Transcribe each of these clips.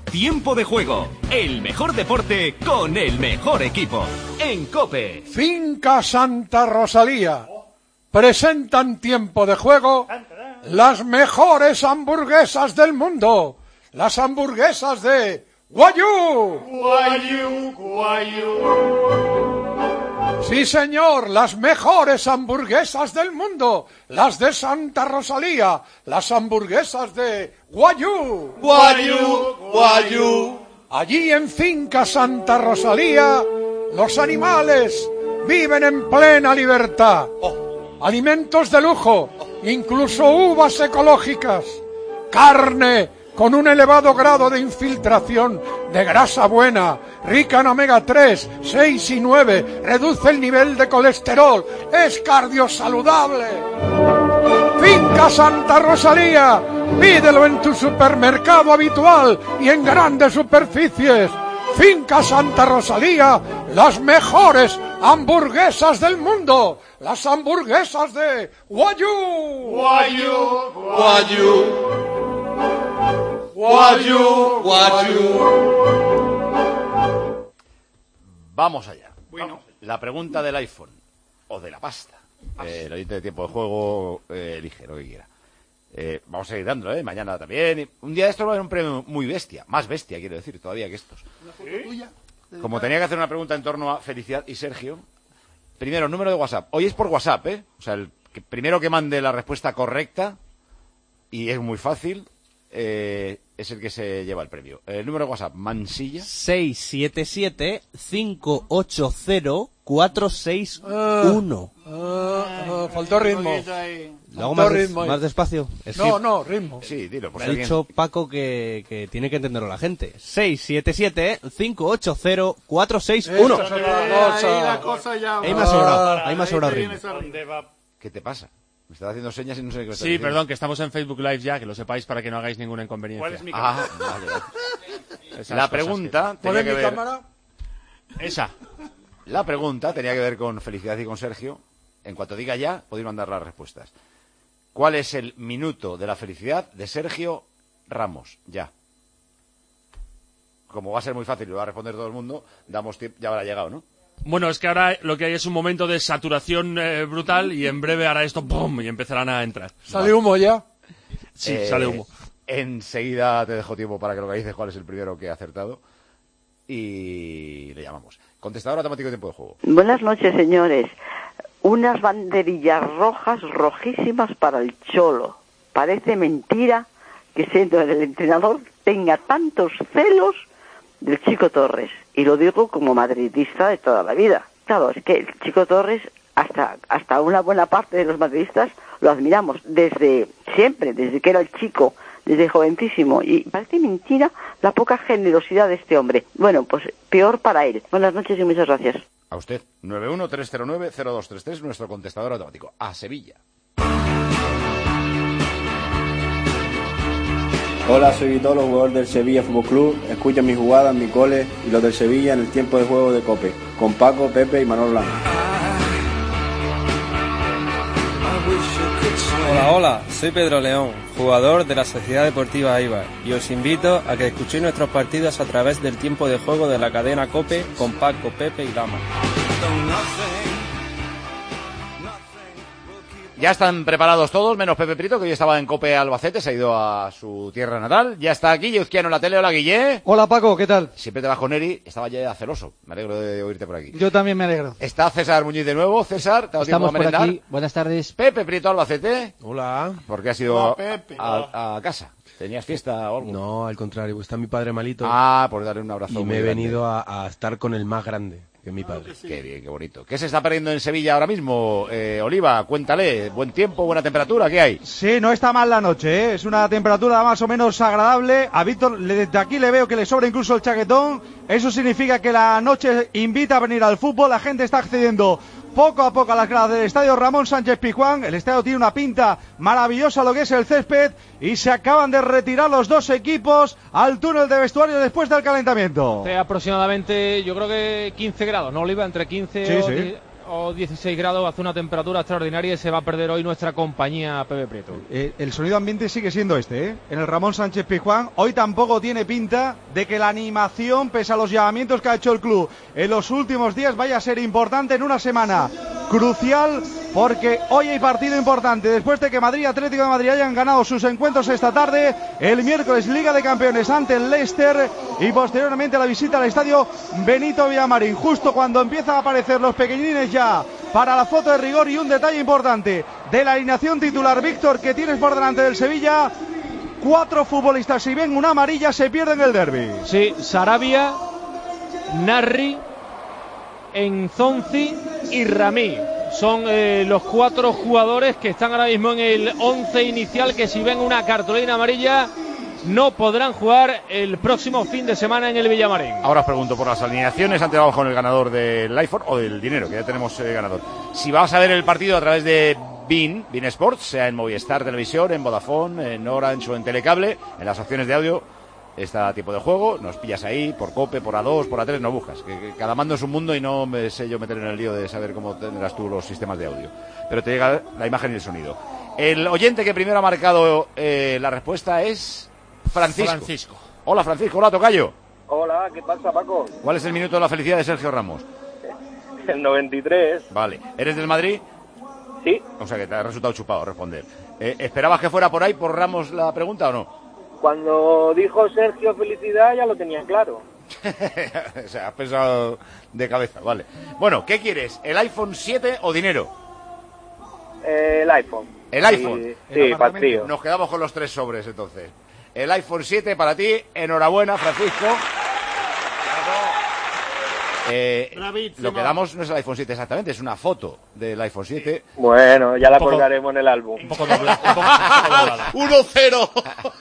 Tiempo de juego, el mejor deporte con el mejor equipo. En COPE. Finca Santa Rosalía presentan Tiempo de Juego las mejores hamburguesas del mundo. Las hamburguesas de Wagyu. Wagyu, Wagyu. Sí, señor, las mejores hamburguesas del mundo. Las de Santa Rosalía. Las hamburguesas de Wagyu. Wagyu, Wagyu. Allí en Finca Santa Rosalía, los animales viven en plena libertad. Alimentos de lujo, incluso uvas ecológicas. Carne con un elevado grado de infiltración de grasa buena, rica en omega 3, 6 y 9, reduce el nivel de colesterol, es cardiosaludable. Finca Santa Rosalía, pídelo en tu supermercado habitual y en grandes superficies. Finca Santa Rosalía, las mejores hamburguesas del mundo, las hamburguesas de Wagyu. Wagyu, Wagyu. Wagyu, Wagyu. Vamos allá. Bueno. La pregunta del iPhone o de la pasta. El oyente de Tiempo de Juego elige lo que quiera. Vamos a ir dándolo, mañana también. Un día de estos va a haber un premio muy bestia. Más bestia, quiero decir, todavía que estos. Como tenía que hacer una pregunta en torno a Felicidad y Sergio. Primero, número de WhatsApp. Hoy es por WhatsApp, O sea, el primero que mande la respuesta correcta, y es muy fácil, es el que se lleva el premio. El número de WhatsApp, Mansilla. 677-580-461. Faltó ritmo. ¿Lo hago más despacio? No, ritmo. Sí, dilo. Por Me si ha alguien... dicho Paco que tiene que entenderlo la gente. 677-580-461. Ahí la cosa ya. Ahí me ha sobrado ritmo. ¿Qué te pasa? Me estás haciendo señas y no sé qué me estás Sí, diciendo. perdón, que estamos en Facebook Live ya, que lo sepáis para que no hagáis ninguna inconveniencia. ¿Cuál es mi Ah, cámara? vale. Esas La cosas pregunta ¿Cuál tenía es que mi ver... cámara? Esa. La pregunta tenía que ver con Felicidad y con Sergio. En cuanto diga ya, podéis mandar las respuestas. ¿Cuál es el minuto de la felicidad de Sergio Ramos? Ya. Como va a ser muy fácil y lo va a responder todo el mundo, damos tiempo, ya habrá llegado, ¿no? Bueno, es que ahora lo que hay es un momento de saturación brutal y en breve hará esto ¡pum! Y empezarán a entrar. ¿Sale humo ya? Sí, sale humo. Enseguida te dejo tiempo para que localices cuál es el primero que ha acertado y le llamamos. Contestador automático de Tiempo de Juego. Buenas noches, señores. Unas banderillas rojas, rojísimas para el Cholo. Parece mentira que siendo el entrenador tenga tantos celos del Chico Torres. Y lo digo como madridista de toda la vida. Claro, es que el Chico Torres, hasta una buena parte de los madridistas, lo admiramos desde siempre, desde que era el chico, desde jovencísimo. Y parece mentira la poca generosidad de este hombre. Bueno, pues peor para él. Buenas noches y muchas gracias. A usted, 913090233, nuestro contestador automático. A Sevilla. Hola, soy Vitolo, jugador del Sevilla Fútbol Club. Escucha mis jugadas, mis goles y los del Sevilla en el Tiempo de Juego de COPE, con Paco, Pepe y Manolo Blanco. Hola, soy Pedro León, jugador de la Sociedad Deportiva Eibar, y os invito a que escuchéis nuestros partidos a través del Tiempo de Juego de la cadena COPE con Paco, Pepe y Lama. Ya están preparados todos, menos Pepe Prieto, que hoy estaba en COPE Albacete, se ha ido a su tierra natal. Ya está Guille Uzquiano en la tele. Hola, Guille. Hola, Paco, ¿qué tal? Siempre te vas con Eri, estaba ya celoso. Me alegro de oírte por aquí. Yo también me alegro. Está César Muñiz de nuevo. César, ¿te ha dado tiempo a Estamos por merendar? aquí. Buenas tardes. Pepe Prieto Albacete. Hola. ¿Por qué has ido Hola, Pepe. a casa? ¿Tenías fiesta o algo? No, al contrario, está mi padre malito. Ah, por darle un abrazo. y me he venido a estar con el más grande, que es mi padre. Qué bien, qué bonito. ¿Qué se está perdiendo en Sevilla ahora mismo? Oliva, cuéntale. ¿Buen tiempo, buena temperatura? ¿Qué hay? Sí, no está mal la noche, ¿eh? Es una temperatura más o menos agradable. A Víctor desde aquí le veo que le sobra incluso el chaquetón. Eso significa que la noche invita a venir al fútbol. La gente está accediendo poco a poco a las gradas del estadio Ramón Sánchez Pizjuán. El estadio tiene una pinta maravillosa, lo que es el césped, y se acaban de retirar los dos equipos al túnel de vestuario después del calentamiento. Aproximadamente, yo creo que 15 grados, ¿no, Oliva? Entre 15 sí. o 16 grados, hace una temperatura extraordinaria y se va a perder hoy nuestra compañía Pepe Prieto. El sonido ambiente sigue siendo este, en el Ramón Sánchez Pizjuán. Hoy tampoco tiene pinta de que la animación, pese a los llamamientos que ha hecho el club en los últimos días, vaya a ser importante en una semana crucial, porque hoy hay partido importante. Después de que Madrid y Atlético de Madrid hayan ganado sus encuentros esta tarde, el miércoles Liga de Campeones ante el Leicester y posteriormente la visita al estadio Benito Villamarín. Justo cuando empiezan a aparecer los pequeñines ya para la foto de rigor, y un detalle importante de la alineación titular, Víctor, que tienes por delante del Sevilla: 4 futbolistas, si ven una amarilla se pierden el derbi. Sí, Sarabia, Narri, Enzonzi y Ramí. Son los 4 jugadores que están ahora mismo en el 11 inicial, que si ven una cartulina amarilla no podrán jugar el próximo fin de semana en el Villamarín. Ahora os pregunto por las alineaciones. Antes vamos con el ganador del iPhone o del dinero, que ya tenemos ganador. Si vas a ver el partido a través de BeIN Sports, sea en Movistar Televisión, en Vodafone, en Orange o en Telecable, en las opciones de audio está tipo de juego, nos pillas ahí por Cope, por A2, por A3, no buscas, que cada mando es un mundo y no me sé yo meter en el lío de saber cómo tendrás tú los sistemas de audio, pero te llega la imagen y el sonido. El oyente que primero ha marcado la respuesta es Francisco. Hola Francisco, hola tocayo. Hola, ¿qué pasa, Paco? ¿Cuál es el minuto de la felicidad de Sergio Ramos? El 93. Vale, ¿eres del Madrid? Sí. O sea que te ha resultado chupado responder. ¿Esperabas que fuera por ahí, por Ramos, la pregunta o no? Cuando dijo Sergio felicidad ya lo tenía claro. O sea, has pensado de cabeza, vale. Bueno, ¿qué quieres? ¿El iPhone 7 o dinero? El iPhone. ¿El iPhone? Sí, para el trío. Nos quedamos con los 3 sobres, entonces. El iPhone 7 para ti. Enhorabuena, Francisco. Lo que damos no es el iPhone 7 exactamente, es una foto del iPhone 7. Bueno, ya la colgaremos en el álbum. Un poco doblada. 1-0.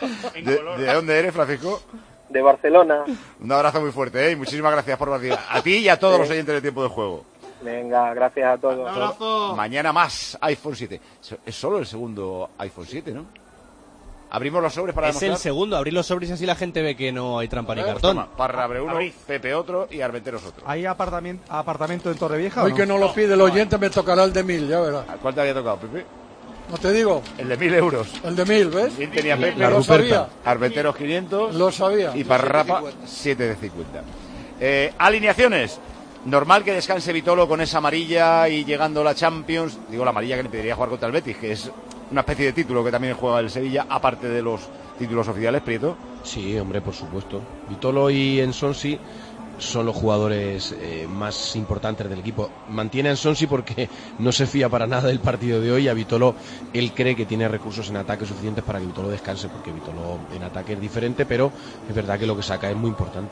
¿De dónde eres, Francisco? De Barcelona. Un abrazo muy fuerte, y muchísimas gracias por participar. A ti y a todos los oyentes de Tiempo de Juego. Venga, gracias a todos. Un abrazo. Mañana más iPhone 7. Es solo el segundo iPhone 7, ¿no? Abrimos los sobres para demostrar. Es el segundo, abrir los sobres y así la gente ve que no hay trampa ni cartón. Toma, Parra abre uno, Pepe otro y Armenteros otro. ¿Hay apartamento en Torrevieja? Hoy ¿o no? que no lo pide el oyente me tocará el de 1000, ya verás. ¿Cuál te había tocado, Pepe? No te digo. El de 1.000 euros. El de 1000, ¿ves? ¿Quién tenía Pepe? Lo sabía. Armenteros 500. Lo sabía. Y Parrapa 7 de 50. Alineaciones. Normal que descanse Vitolo con esa amarilla y llegando la Champions. Digo la amarilla que le pediría jugar contra el Betis, que es una especie de título que también juega el Sevilla, aparte de los títulos oficiales, Prieto. Sí, hombre, por supuesto. Vitolo y Ensonsi son los jugadores más importantes del equipo. Mantiene a Ensonsi porque no se fía para nada del partido de hoy. A Vitolo, él cree que tiene recursos en ataque suficientes para que Vitolo descanse, porque Vitolo en ataque es diferente, pero es verdad que lo que saca es muy importante.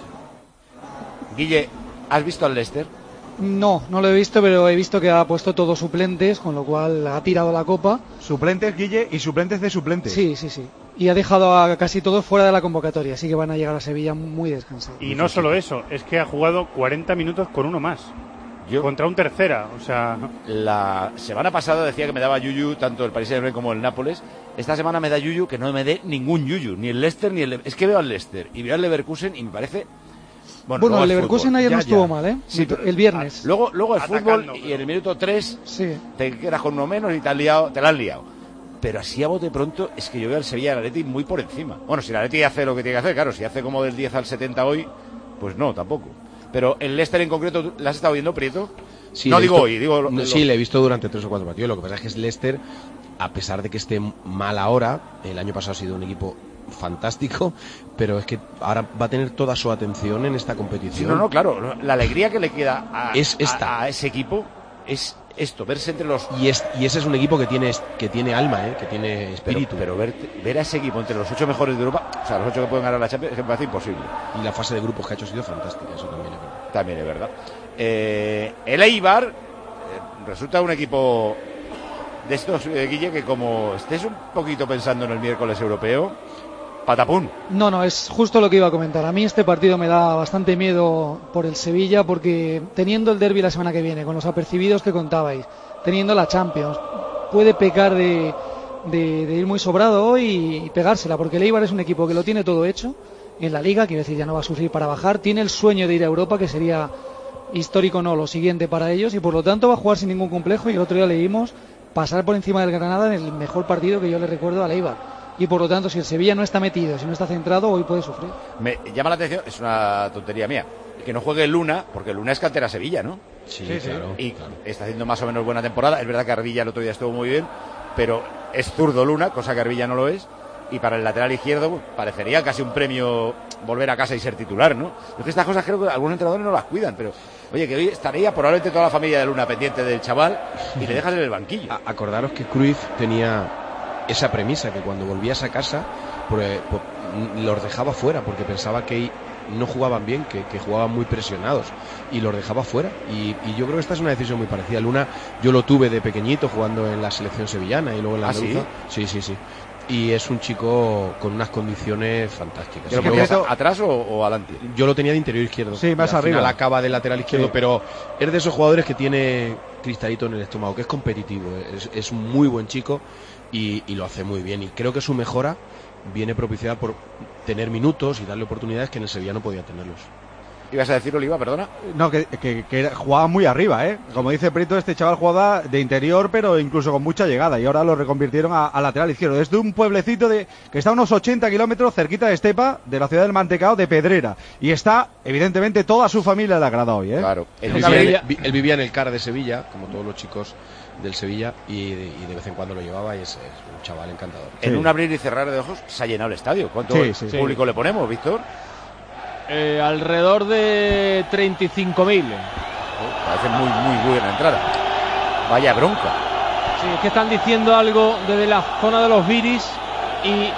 Guille, ¿has visto al Leicester? No lo he visto, pero he visto que ha puesto todos suplentes, con lo cual ha tirado la copa. Suplentes, Guille, y suplentes de suplentes. Sí. Y ha dejado a casi todos fuera de la convocatoria, así que van a llegar a Sevilla muy descansados. Y no solo eso, es que ha jugado 40 minutos con uno más. Contra un tercera, o sea... La semana pasada decía que me daba yuyu tanto el Paris Saint-Germain como el Nápoles. Esta semana me da yuyu que no me dé ningún yuyu, ni el Leicester ni el... Es que veo al Leicester y veo al Leverkusen y me parece... Bueno, el Leverkusen ayer no estuvo mal, ¿eh? Sí, el viernes. Luego el fútbol y en el minuto 3 te quedas con uno menos y te la han liado. Pero así a bote pronto es que yo veo al Sevilla y al Atleti muy por encima. Bueno, si el Atleti hace lo que tiene que hacer, claro, si hace como del 10 al 70 hoy, pues no, tampoco. Pero el Leicester en concreto, ¿la has estado viendo, Prieto? Sí, no digo visto, hoy, digo... Sí, le he visto durante 3 o 4 partidos. Lo que pasa es que es Leicester, a pesar de que esté mal ahora, el año pasado ha sido un equipo fantástico, pero es que ahora va a tener toda su atención en esta competición. Sí, no, claro, la alegría que le queda a ese equipo es esto, verse entre los... Y ese es un equipo que tiene alma, que tiene espíritu. Pero ver a ese equipo entre los 8 mejores de Europa, o sea, los 8 que pueden ganar la Champions, me parece imposible. Y la fase de grupos que ha hecho ha sido fantástica, eso también es verdad. También es verdad. El Eibar resulta un equipo de estos, Guille, que como estés un poquito pensando en el miércoles europeo, patapún. No, es justo lo que iba a comentar. A mí este partido me da bastante miedo por el Sevilla, porque teniendo el derbi la semana que viene, con los apercibidos que contabais, teniendo la Champions, puede pecar de ir muy sobrado hoy y pegársela, porque el Eibar es un equipo que lo tiene todo hecho en la Liga, quiero decir, ya no va a sufrir para bajar, tiene el sueño de ir a Europa, que sería histórico no, lo siguiente para ellos, y por lo tanto va a jugar sin ningún complejo. Y el otro día leímos pasar por encima del Granada en el mejor partido que yo le recuerdo al Eibar. Y por lo tanto, si el Sevilla no está metido, si no está centrado, hoy puede sufrir. Me llama la atención, es una tontería mía, que no juegue Luna, porque Luna es cantera Sevilla, ¿no? Sí, claro. Y está haciendo más o menos buena temporada. Es verdad que Arbilla el otro día estuvo muy bien, pero es zurdo Luna, cosa que Arbilla no lo es. Y para el lateral izquierdo parecería casi un premio volver a casa y ser titular, ¿no? Es que estas cosas creo que algunos entrenadores no las cuidan, pero oye, que hoy estaría probablemente toda la familia de Luna pendiente del chaval y le dejas en el banquillo. Acordaros que Cruyff tenía esa premisa, que cuando volvías a casa los dejaba fuera, porque pensaba que no jugaban bien, que jugaban muy presionados, y los dejaba fuera. Y yo creo que esta es una decisión muy parecida. Luna, yo lo tuve de pequeñito jugando en la selección sevillana y luego en la andaluza. ¿Sí? Sí. Y es un chico con unas condiciones fantásticas. ¿Pero ponías atrás o adelante? Yo lo tenía de interior izquierdo. Sí, más arriba. La acaba de lateral izquierdo, pero es de esos jugadores que tiene cristalito en el estómago, que es competitivo, es un muy buen chico y lo hace muy bien. Y creo que su mejora viene propiciada por tener minutos y darle oportunidades que en el Sevilla no podía tenerlos. ¿Ibas a decir, Oliva, perdona? No, que jugaba muy arriba, ¿eh? Como dice Prieto, este chaval jugaba de interior, pero incluso con mucha llegada, y ahora lo reconvirtieron a lateral izquierdo. Es de un pueblecito que está a unos 80 kilómetros cerquita de Estepa, de la ciudad del Mantecao, de Pedrera. Y está, evidentemente, toda su familia le agrada hoy, ¿eh? Claro. Él vivía en el CAR de Sevilla, como todos los chicos del Sevilla, y de vez en cuando lo llevaba, y es un chaval encantador. En un abrir y cerrar de ojos se ha llenado el estadio. ¿Cuánto público le ponemos, Víctor? Alrededor de 35.000. Parece muy buena entrada. Vaya bronca. Sí, es que están diciendo algo desde la zona de los Viris y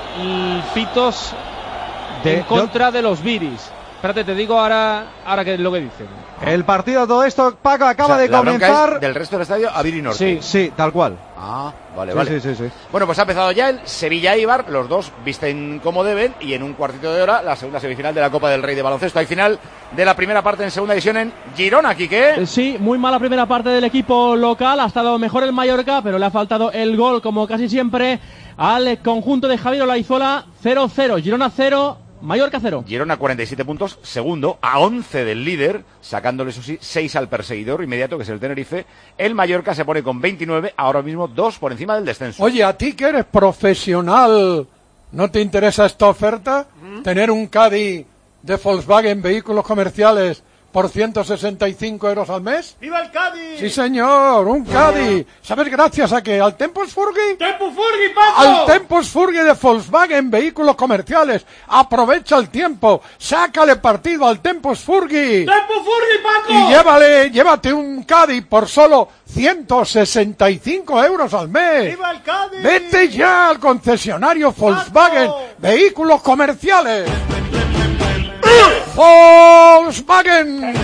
pitos en contra de los Viris. Espérate, te digo ahora qué es lo que dicen. El partido, todo esto, Paco, acaba de comenzar. Del resto del estadio a Viri Norte. Sí, tal cual. Ah, vale. Sí. Bueno, pues ha empezado ya el Sevilla-Eibar. Los dos visten como deben. Y en un cuartito de hora, la segunda semifinal de la Copa del Rey de baloncesto. Hay final de la primera parte en segunda división en Girona, Quique. Sí, muy mala primera parte del equipo local. Ha estado mejor el Mallorca, pero le ha faltado el gol, como casi siempre, al conjunto de Javier Olaizola. 0-0. Girona 0. Mallorca 0. Girona 47 puntos, segundo, a 11 del líder, sacándole, eso sí, 6 al perseguidor inmediato, que es el Tenerife. El Mallorca se pone con 29, ahora mismo 2 por encima del descenso. Oye, a ti que eres profesional, ¿no te interesa esta oferta? Tener un Caddy de Volkswagen Vehículos Comerciales por 165 euros al mes. ¡Viva el Cádiz! Sí, señor, un Caddy. ¿Sabes gracias a qué? ¿Al Tempus Furgi? ¡Tempus Furgi, Paco! Al Tempus Furgi de Volkswagen Vehículos Comerciales. Aprovecha el tiempo, sácale partido al Tempus Furgi. ¡Tempus Furgi, Paco! Y llévate un Caddy por solo 165 euros al mes. ¡Viva el Cádiz! Vete ya al concesionario Volkswagen Vehículos Comerciales. Volkswagen.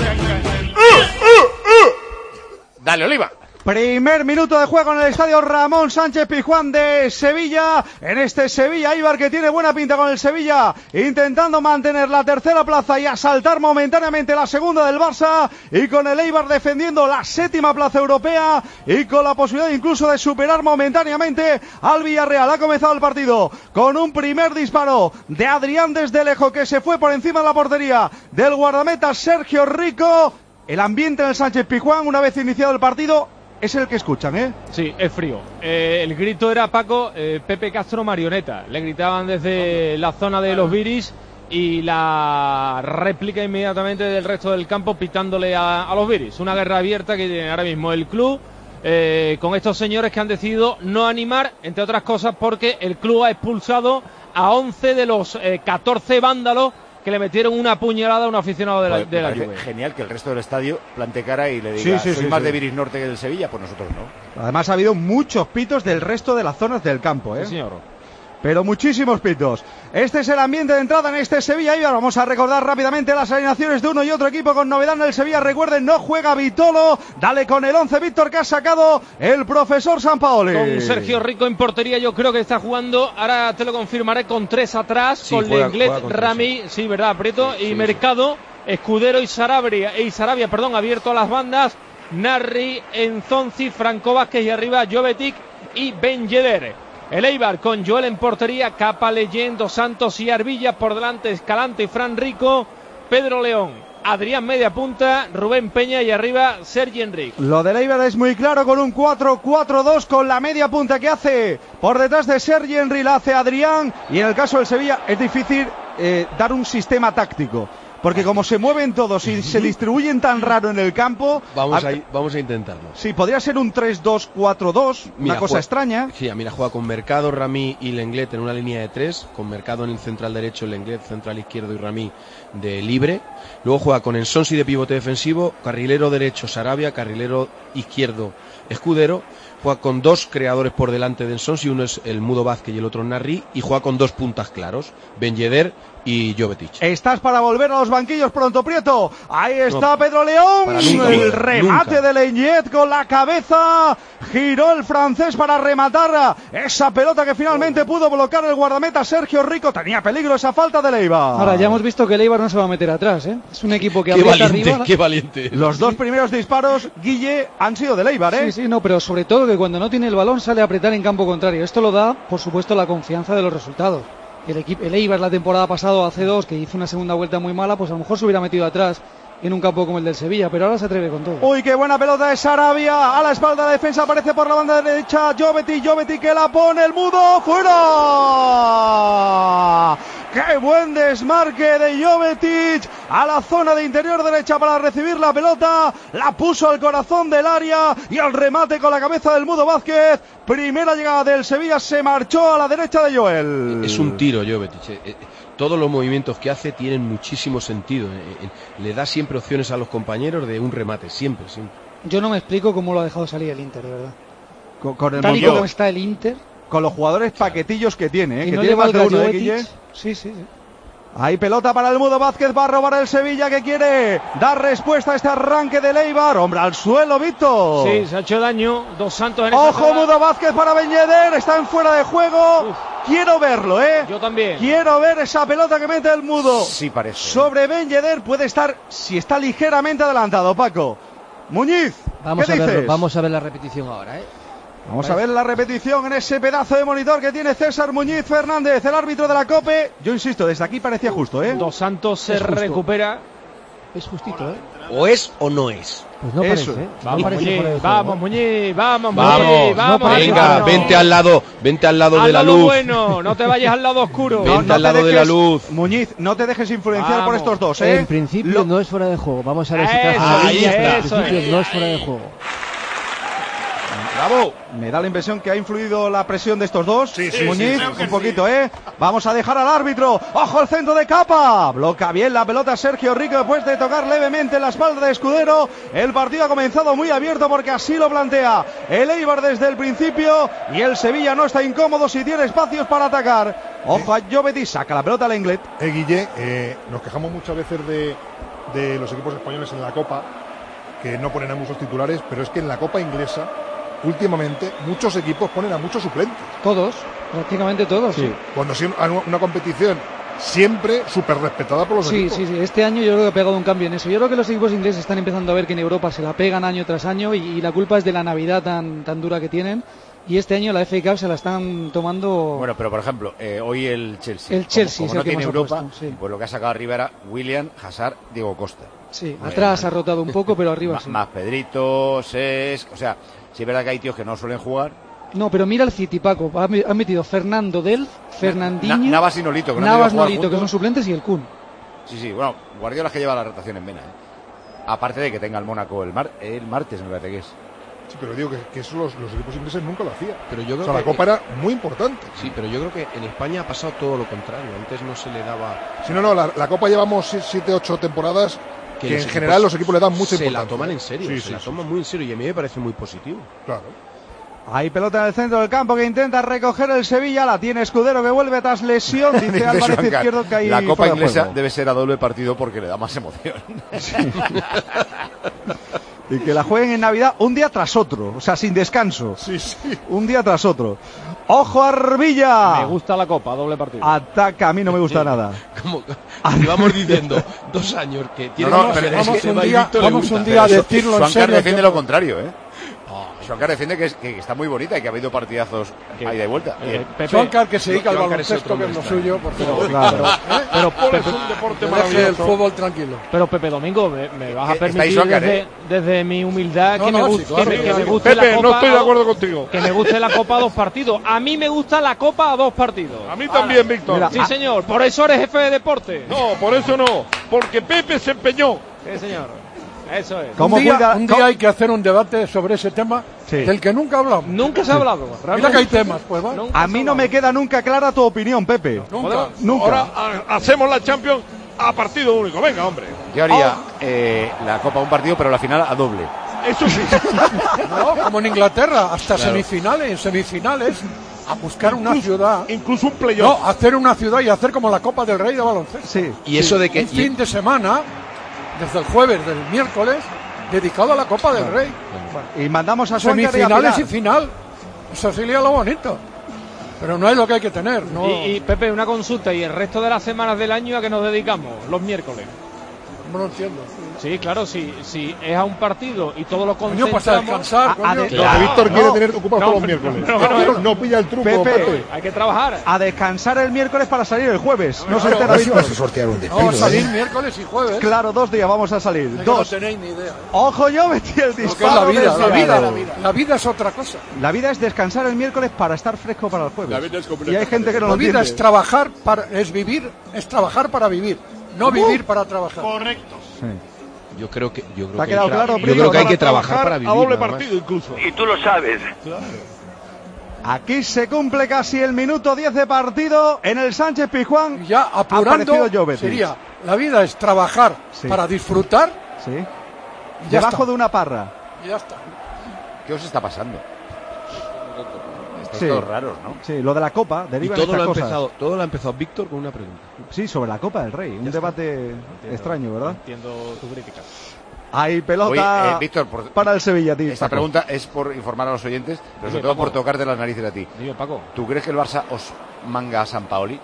Dale, Oliva. Primer minuto de juego en el estadio Ramón Sánchez Pizjuán de Sevilla, en este Sevilla-Eibar que tiene buena pinta con el Sevilla, intentando mantener la tercera plaza y asaltar momentáneamente la segunda del Barça, y con el Eibar defendiendo la séptima plaza europea y con la posibilidad incluso de superar momentáneamente al Villarreal. Ha comenzado el partido con un primer disparo de Adrián desde lejos, que se fue por encima de la portería del guardameta Sergio Rico. El ambiente en el Sánchez Pizjuán, una vez iniciado el partido, es el que escuchan, ¿eh? Sí, es frío. El grito era, Paco, Pepe Castro marioneta. Le gritaban desde la zona de los Viris, y la réplica inmediatamente del resto del campo pitándole a los Viris. Una guerra abierta que tiene ahora mismo el club con estos señores que han decidido no animar, entre otras cosas porque el club ha expulsado a 11 de los 14 vándalos que le metieron una puñalada a un aficionado de la Juve. Genial que el resto del estadio plante cara y le diga, soy más de Viris Norte que del Sevilla, pues nosotros no. Además ha habido muchos pitos del resto de las zonas del campo, ¿eh? Sí, señor. Pero muchísimos pitos. Este es el ambiente de entrada en este Sevilla-Eibar. Vamos a recordar rápidamente las alineaciones de uno y otro equipo con novedad en el Sevilla. Recuerden, no juega Vitolo. Dale con el 11, Víctor, que ha sacado el profesor Sampaoli. Con Sergio Rico en portería, yo creo que está jugando, ahora te lo confirmaré, con 3 atrás, sí, con Lenglet, Rami, sí, verdad, Prieto, y Mercado, Escudero y Sarabia, abierto a las bandas, Narri, Enzonzi, Franco Vázquez, y arriba Jovetic y Ben Yedder. El Eibar con Joel en portería, Capa, Leyen, Dos Santos y Arbilla por delante, Escalante y Fran Rico, Pedro León, Adrián media punta, Rubén Peña y arriba Sergi Enric. Lo de Eibar es muy claro con un 4-4-2 con la media punta que hace por detrás de Sergi Enric, la hace Adrián, y en el caso del Sevilla es difícil dar un sistema táctico. Porque como se mueven todos y se distribuyen tan raro en el campo... Vamos a intentarlo. Sí, podría ser un 3-2-4-2, una cosa extraña. Sí, mira, juega con Mercado, Rami y Lenglet en una línea de 3, con Mercado en el central derecho, Lenglet central izquierdo y Rami de libre. Luego juega con Ensonsi de pivote defensivo, carrilero derecho Sarabia, carrilero izquierdo Escudero. Juega con dos creadores por delante de Ensonsi, uno es el Mudo Vázquez y el otro Narri, y juega con dos puntas claros, Ben Yedder y Jovetic. Estás para volver a los banquillos pronto, Prieto. Ahí está Pedro León. Nunca, el remate nunca. de Lenglet con la cabeza. Giró el francés para rematar esa pelota que finalmente pudo bloquear el guardameta Sergio Rico. Tenía peligro esa falta de Eibar. Ahora ya hemos visto que el Eibar no se va a meter atrás, ¿eh? Es un equipo que Qué aprieta valiente, arriba. qué valiente. Los dos primeros disparos, Guille, han sido del Eibar, ¿eh? Sí, no, pero sobre todo que cuando no tiene el balón sale a apretar en campo contrario. Esto lo da, por supuesto, la confianza de los resultados. El Eibar la temporada pasada, hace 2, que hizo una segunda vuelta muy mala, pues a lo mejor se hubiera metido atrás en un campo como el del Sevilla, pero ahora se atreve con todo. Uy, qué buena pelota de Sarabia, a la espalda de la defensa, aparece por la banda derecha Jovetic que la pone el Mudo, ¡fuera! ¡Qué buen desmarque de Jovetic! A la zona de interior derecha para recibir la pelota, la puso al corazón del área y el remate con la cabeza del Mudo Vázquez. Primera llegada del Sevilla, se marchó a la derecha de Joel. Es un tiro, Jovetic. Todos los movimientos que hace tienen muchísimo sentido. Le da siempre opciones a los compañeros de un remate, siempre. Yo no me explico cómo lo ha dejado salir el Inter, de verdad. Con el Tal y como está el Inter. Con los jugadores paquetillos que tiene, Y que no tiene lleva más de el uno, Jovetic. Guille. Sí. Hay pelota para el Mudo Vázquez, va a robar el Sevilla que quiere dar respuesta a este arranque de Eibar. Hombre, al suelo, Víctor. Sí, se ha hecho daño. Dos Santos en esa Ojo, zona. Mudo Vázquez para Ben Yedder, está en fuera de juego. Quiero verlo, Yo también. Quiero ver esa pelota que mete el Mudo. Sí, parece. Sobre Ben Yedder, puede estar, si está ligeramente adelantado, Paco. Muñiz, ¿qué dices? Vamos a ver la repetición ahora, Vamos a ver la repetición en ese pedazo de monitor que tiene César Muñiz Fernández, el árbitro de la COPE. Yo insisto, desde aquí parecía justo, Dos Santos se recupera. Es justito, O es o no es. Pues no Eso. parece, Vamos, parece Muñiz, fuera de vamos, juego, Muñiz, vamos, Venga, vente al lado de la luz. Bueno, no te vayas al lado oscuro. Vente al lado de la luz. Muñiz, no te dejes influenciar por estos dos, En principio no es fuera de juego. Vamos a ver si Ahí está. En principio no es fuera de juego. Bravo. Me da la impresión que ha influido la presión de estos dos. Muñiz, un poquito, Vamos a dejar al árbitro. ¡Ojo al centro de Capa! Bloca bien la pelota Sergio Rico después de tocar levemente la espalda de Escudero. El partido ha comenzado muy abierto porque así lo plantea el Eibar desde el principio. Y el Sevilla no está incómodo si tiene espacios para atacar. Ojo a Jovetic, saca la pelota al Lenglet. Guille, nos quejamos muchas veces de los equipos españoles en la Copa, que no ponen a muchos titulares, pero es que en la Copa inglesa últimamente muchos equipos ponen a muchos suplentes. Todos, prácticamente todos. Sí. Cuando una competición siempre súper respetada por los equipos. Sí. Este año yo creo que ha pegado un cambio en eso. Yo creo que los equipos ingleses están empezando a ver que en Europa se la pegan año tras año y la culpa es de la Navidad tan dura que tienen. Y este año la FA Cup se la están tomando. Bueno, pero por ejemplo, hoy el Chelsea. El Chelsea como es el no que tiene más Europa, ha puesto, sí. pues lo que ha sacado arriba era William, Hazard, Diego Costa. Sí, atrás ha rotado un poco, pero arriba sí. Más Pedrito, Cesc, o sea, sí es verdad que hay tíos que no suelen jugar. No, pero mira el City, Paco. Ha metido Fernando Delf, Fernandinho, Navas y Nolito, que Navas, no Nolito, que son suplentes, y el Kun. Sí, bueno, Guardiola es que lleva la rotación en vena. Aparte de que tenga el Mónaco el martes, me parece que es. Sí, pero digo que eso los equipos ingleses nunca lo hacían. Pero yo creo o sea, la Copa era muy importante. Sí, pero yo creo que en España ha pasado todo lo contrario. Antes no se le daba... Sí, no, la Copa llevamos 7-8 temporadas que en general los equipos le dan mucha importancia. Se la toman en serio, se la toman muy en serio y a mí me parece muy positivo. Claro. Hay pelota en el centro del campo que intenta recoger el Sevilla, la tiene Escudero que vuelve tras lesión, dice Álvarez Izquierdo que hay la Copa fuera de inglesa juego. debe ser a doble partido porque le da más emoción. Y que la jueguen en Navidad un día tras otro, o sea, sin descanso. Sí. Un día tras otro. ¡Ojo a Arbilla! Me gusta la Copa, doble partido. Ataca, a mí no me gusta nada. Como llevamos diciendo 2 años que tiene vamos un día a decirlo en serio. Defiende lo contrario, Juancar defiende que está muy bonita y que ha habido partidazos ahí de vuelta. Juancar que se dedica al baloncesto, que es lo suyo, por favor. Pero Pepe, es un deporte maravilloso. El fútbol tranquilo. Pero Pepe Domingo, me vas a permitir Juancar, desde mi humildad que me guste la Pepe, Copa. no estoy de acuerdo contigo. Que me guste la Copa a 2 partidos. A mí me gusta la Copa a 2 partidos. A mí también, Víctor. Mira, sí, señor. Por eso eres jefe de deporte. No, por eso no. Porque Pepe se empeñó. Sí, señor. Eso es. Un día hay que hacer un debate sobre ese tema del que nunca hablamos. Nunca se ha hablado. Mira que hay temas, pues va. A mí no me queda nunca clara tu opinión, Pepe. Nunca. Ahora hacemos la Champions a partido único. Venga, hombre. Yo haría la Copa a un partido, pero la final a doble. Eso sí. No, como en Inglaterra, hasta semifinales. En semifinales, a buscar una ciudad. Incluso un playoff. No, hacer una ciudad y hacer como la Copa del Rey de baloncesto. Sí. Y eso de que... Un fin de semana, desde el jueves, del miércoles, dedicado a la Copa del Rey. Y mandamos a Juancar semifinales y final. Eso sería lo bonito. Pero no es lo que hay que tener. No. Y Pepe, una consulta. ¿Y el resto de las semanas del año a qué nos dedicamos? Los miércoles. No lo entiendo. Sí, claro, si es a un partido y todo lo concentramos... Pues a descansar, Claro, Víctor quiere tener ocupados todos los miércoles. No pilla el truco, Pepe. Hay que trabajar. A descansar el miércoles para salir el jueves. No se entera Víctor. Víctor. Sortear un Vamos a salir miércoles y jueves. Claro, 2 días vamos a salir. No 2. tenéis ni idea. Ojo, yo metí el disparo. La vida es otra cosa. La vida es descansar el miércoles para estar fresco para el jueves. Y hay gente que no lo entiende. La vida es trabajar es vivir, es trabajar para vivir, no vivir para trabajar. Correcto. Sí. Yo creo que ¿Te ha quedado claro, yo creo que hay que trabajar para vivir. A doble nada más. partido incluso. Y tú lo sabes. Aquí se cumple casi el minuto 10 de partido en el Sánchez Pizjuán. Ya apurando sería, la vida es trabajar para disfrutar. Sí. Y debajo de una parra. Y ya está. ¿Qué os está pasando? Estáis todos raros, ¿no? Sí, lo de la Copa Y deriva todo en lo, estas ha cosas. empezado, todo lo ha empezado Víctor con una pregunta. Sí, sobre la Copa del Rey. Un debate extraño, ¿verdad? Entiendo tu crítica. Hay pelota Oye, Víctor, para el Sevilla, tío. Esta pregunta es por informar a los oyentes, pero sobre todo por tocarte las narices a ti. Dime, Paco. ¿Tú crees que el Barça os manga a Sampaoli?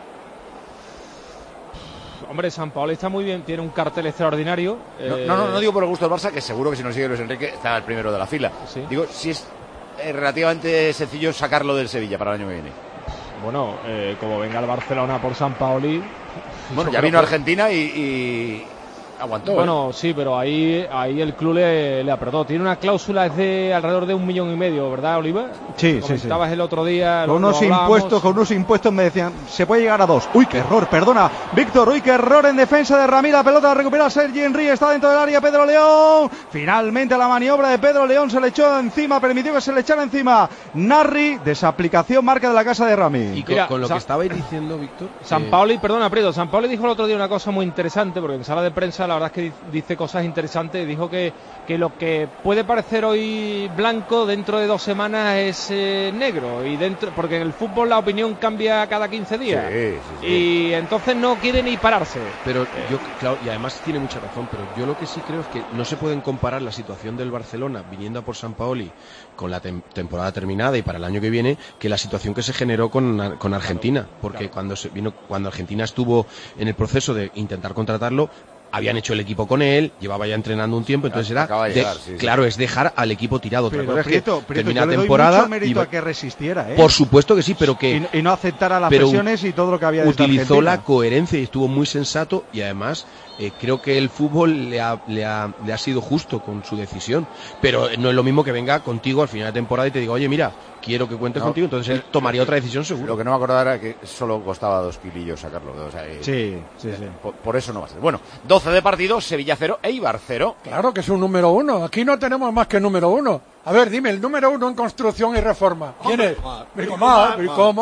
Hombre, Sampaoli está muy bien, tiene un cartel extraordinario. No digo por el gusto del Barça, que seguro que si nos sigue Luis Enrique está el primero de la fila. ¿Sí? Digo, si es relativamente sencillo sacarlo del Sevilla para el año que viene. Bueno, como venga el Barcelona por Sampaoli... Bueno, ya vino a Argentina y aguantó. Bueno, sí, pero ahí el club le apretó. Tiene una cláusula de alrededor de 1,5 millones, ¿verdad, Oliver? Sí, sí. Comentabas el otro día. Con unos impuestos me decían, se puede llegar a 2. Uy, qué error, perdona. Víctor, qué error en defensa de Ramí. La pelota la recupera Sergi Henry, está dentro del área Pedro León. Finalmente la maniobra de Pedro León se le echó encima, permitió que se le echara encima Narri. Desaplicación, marca de la casa de Ramí. Y con lo que estabais diciendo, Víctor. Sampaoli, perdona, Prieto. Sampaoli dijo el otro día una cosa muy interesante, porque en sala de prensa la verdad es que dice cosas interesantes. Dijo que lo que puede parecer hoy blanco dentro de 2 semanas es negro, y porque en el fútbol la opinión cambia cada 15 días. Sí. Y entonces no quiere ni pararse. Pero yo, claro, y además tiene mucha razón, pero yo lo que sí creo es que no se pueden comparar la situación del Barcelona viniendo a por Sampaoli con la temporada terminada y para el año que viene, que la situación que se generó con Argentina, porque cuando Argentina estuvo en el proceso de intentar contratarlo, habían hecho el equipo con él, llevaba ya entrenando un tiempo, entonces claro, es dejar al equipo tirado. Otra cosa es que termina la temporada mucho mérito a que resistiera, por supuesto que sí, pero que y no aceptara las presiones y todo lo que había desde utilizó Argentina. La coherencia y estuvo muy sensato, y además creo que el fútbol le ha sido justo con su decisión, pero no es lo mismo que venga contigo al final de temporada y te diga, oye, mira, quiero que cuentes contigo, entonces él tomaría otra decisión seguro. Lo que no me acordaba era que solo costaba 2 kilillos sacarlo. O sea, sí. Por eso no va a ser. Bueno, 12 de partido, Sevilla 0, Eibar 0. Claro que es un número 1. Aquí no tenemos más que número 1. A ver, dime, el número 1 en construcción y reforma. ¿Quién es? Bricomar.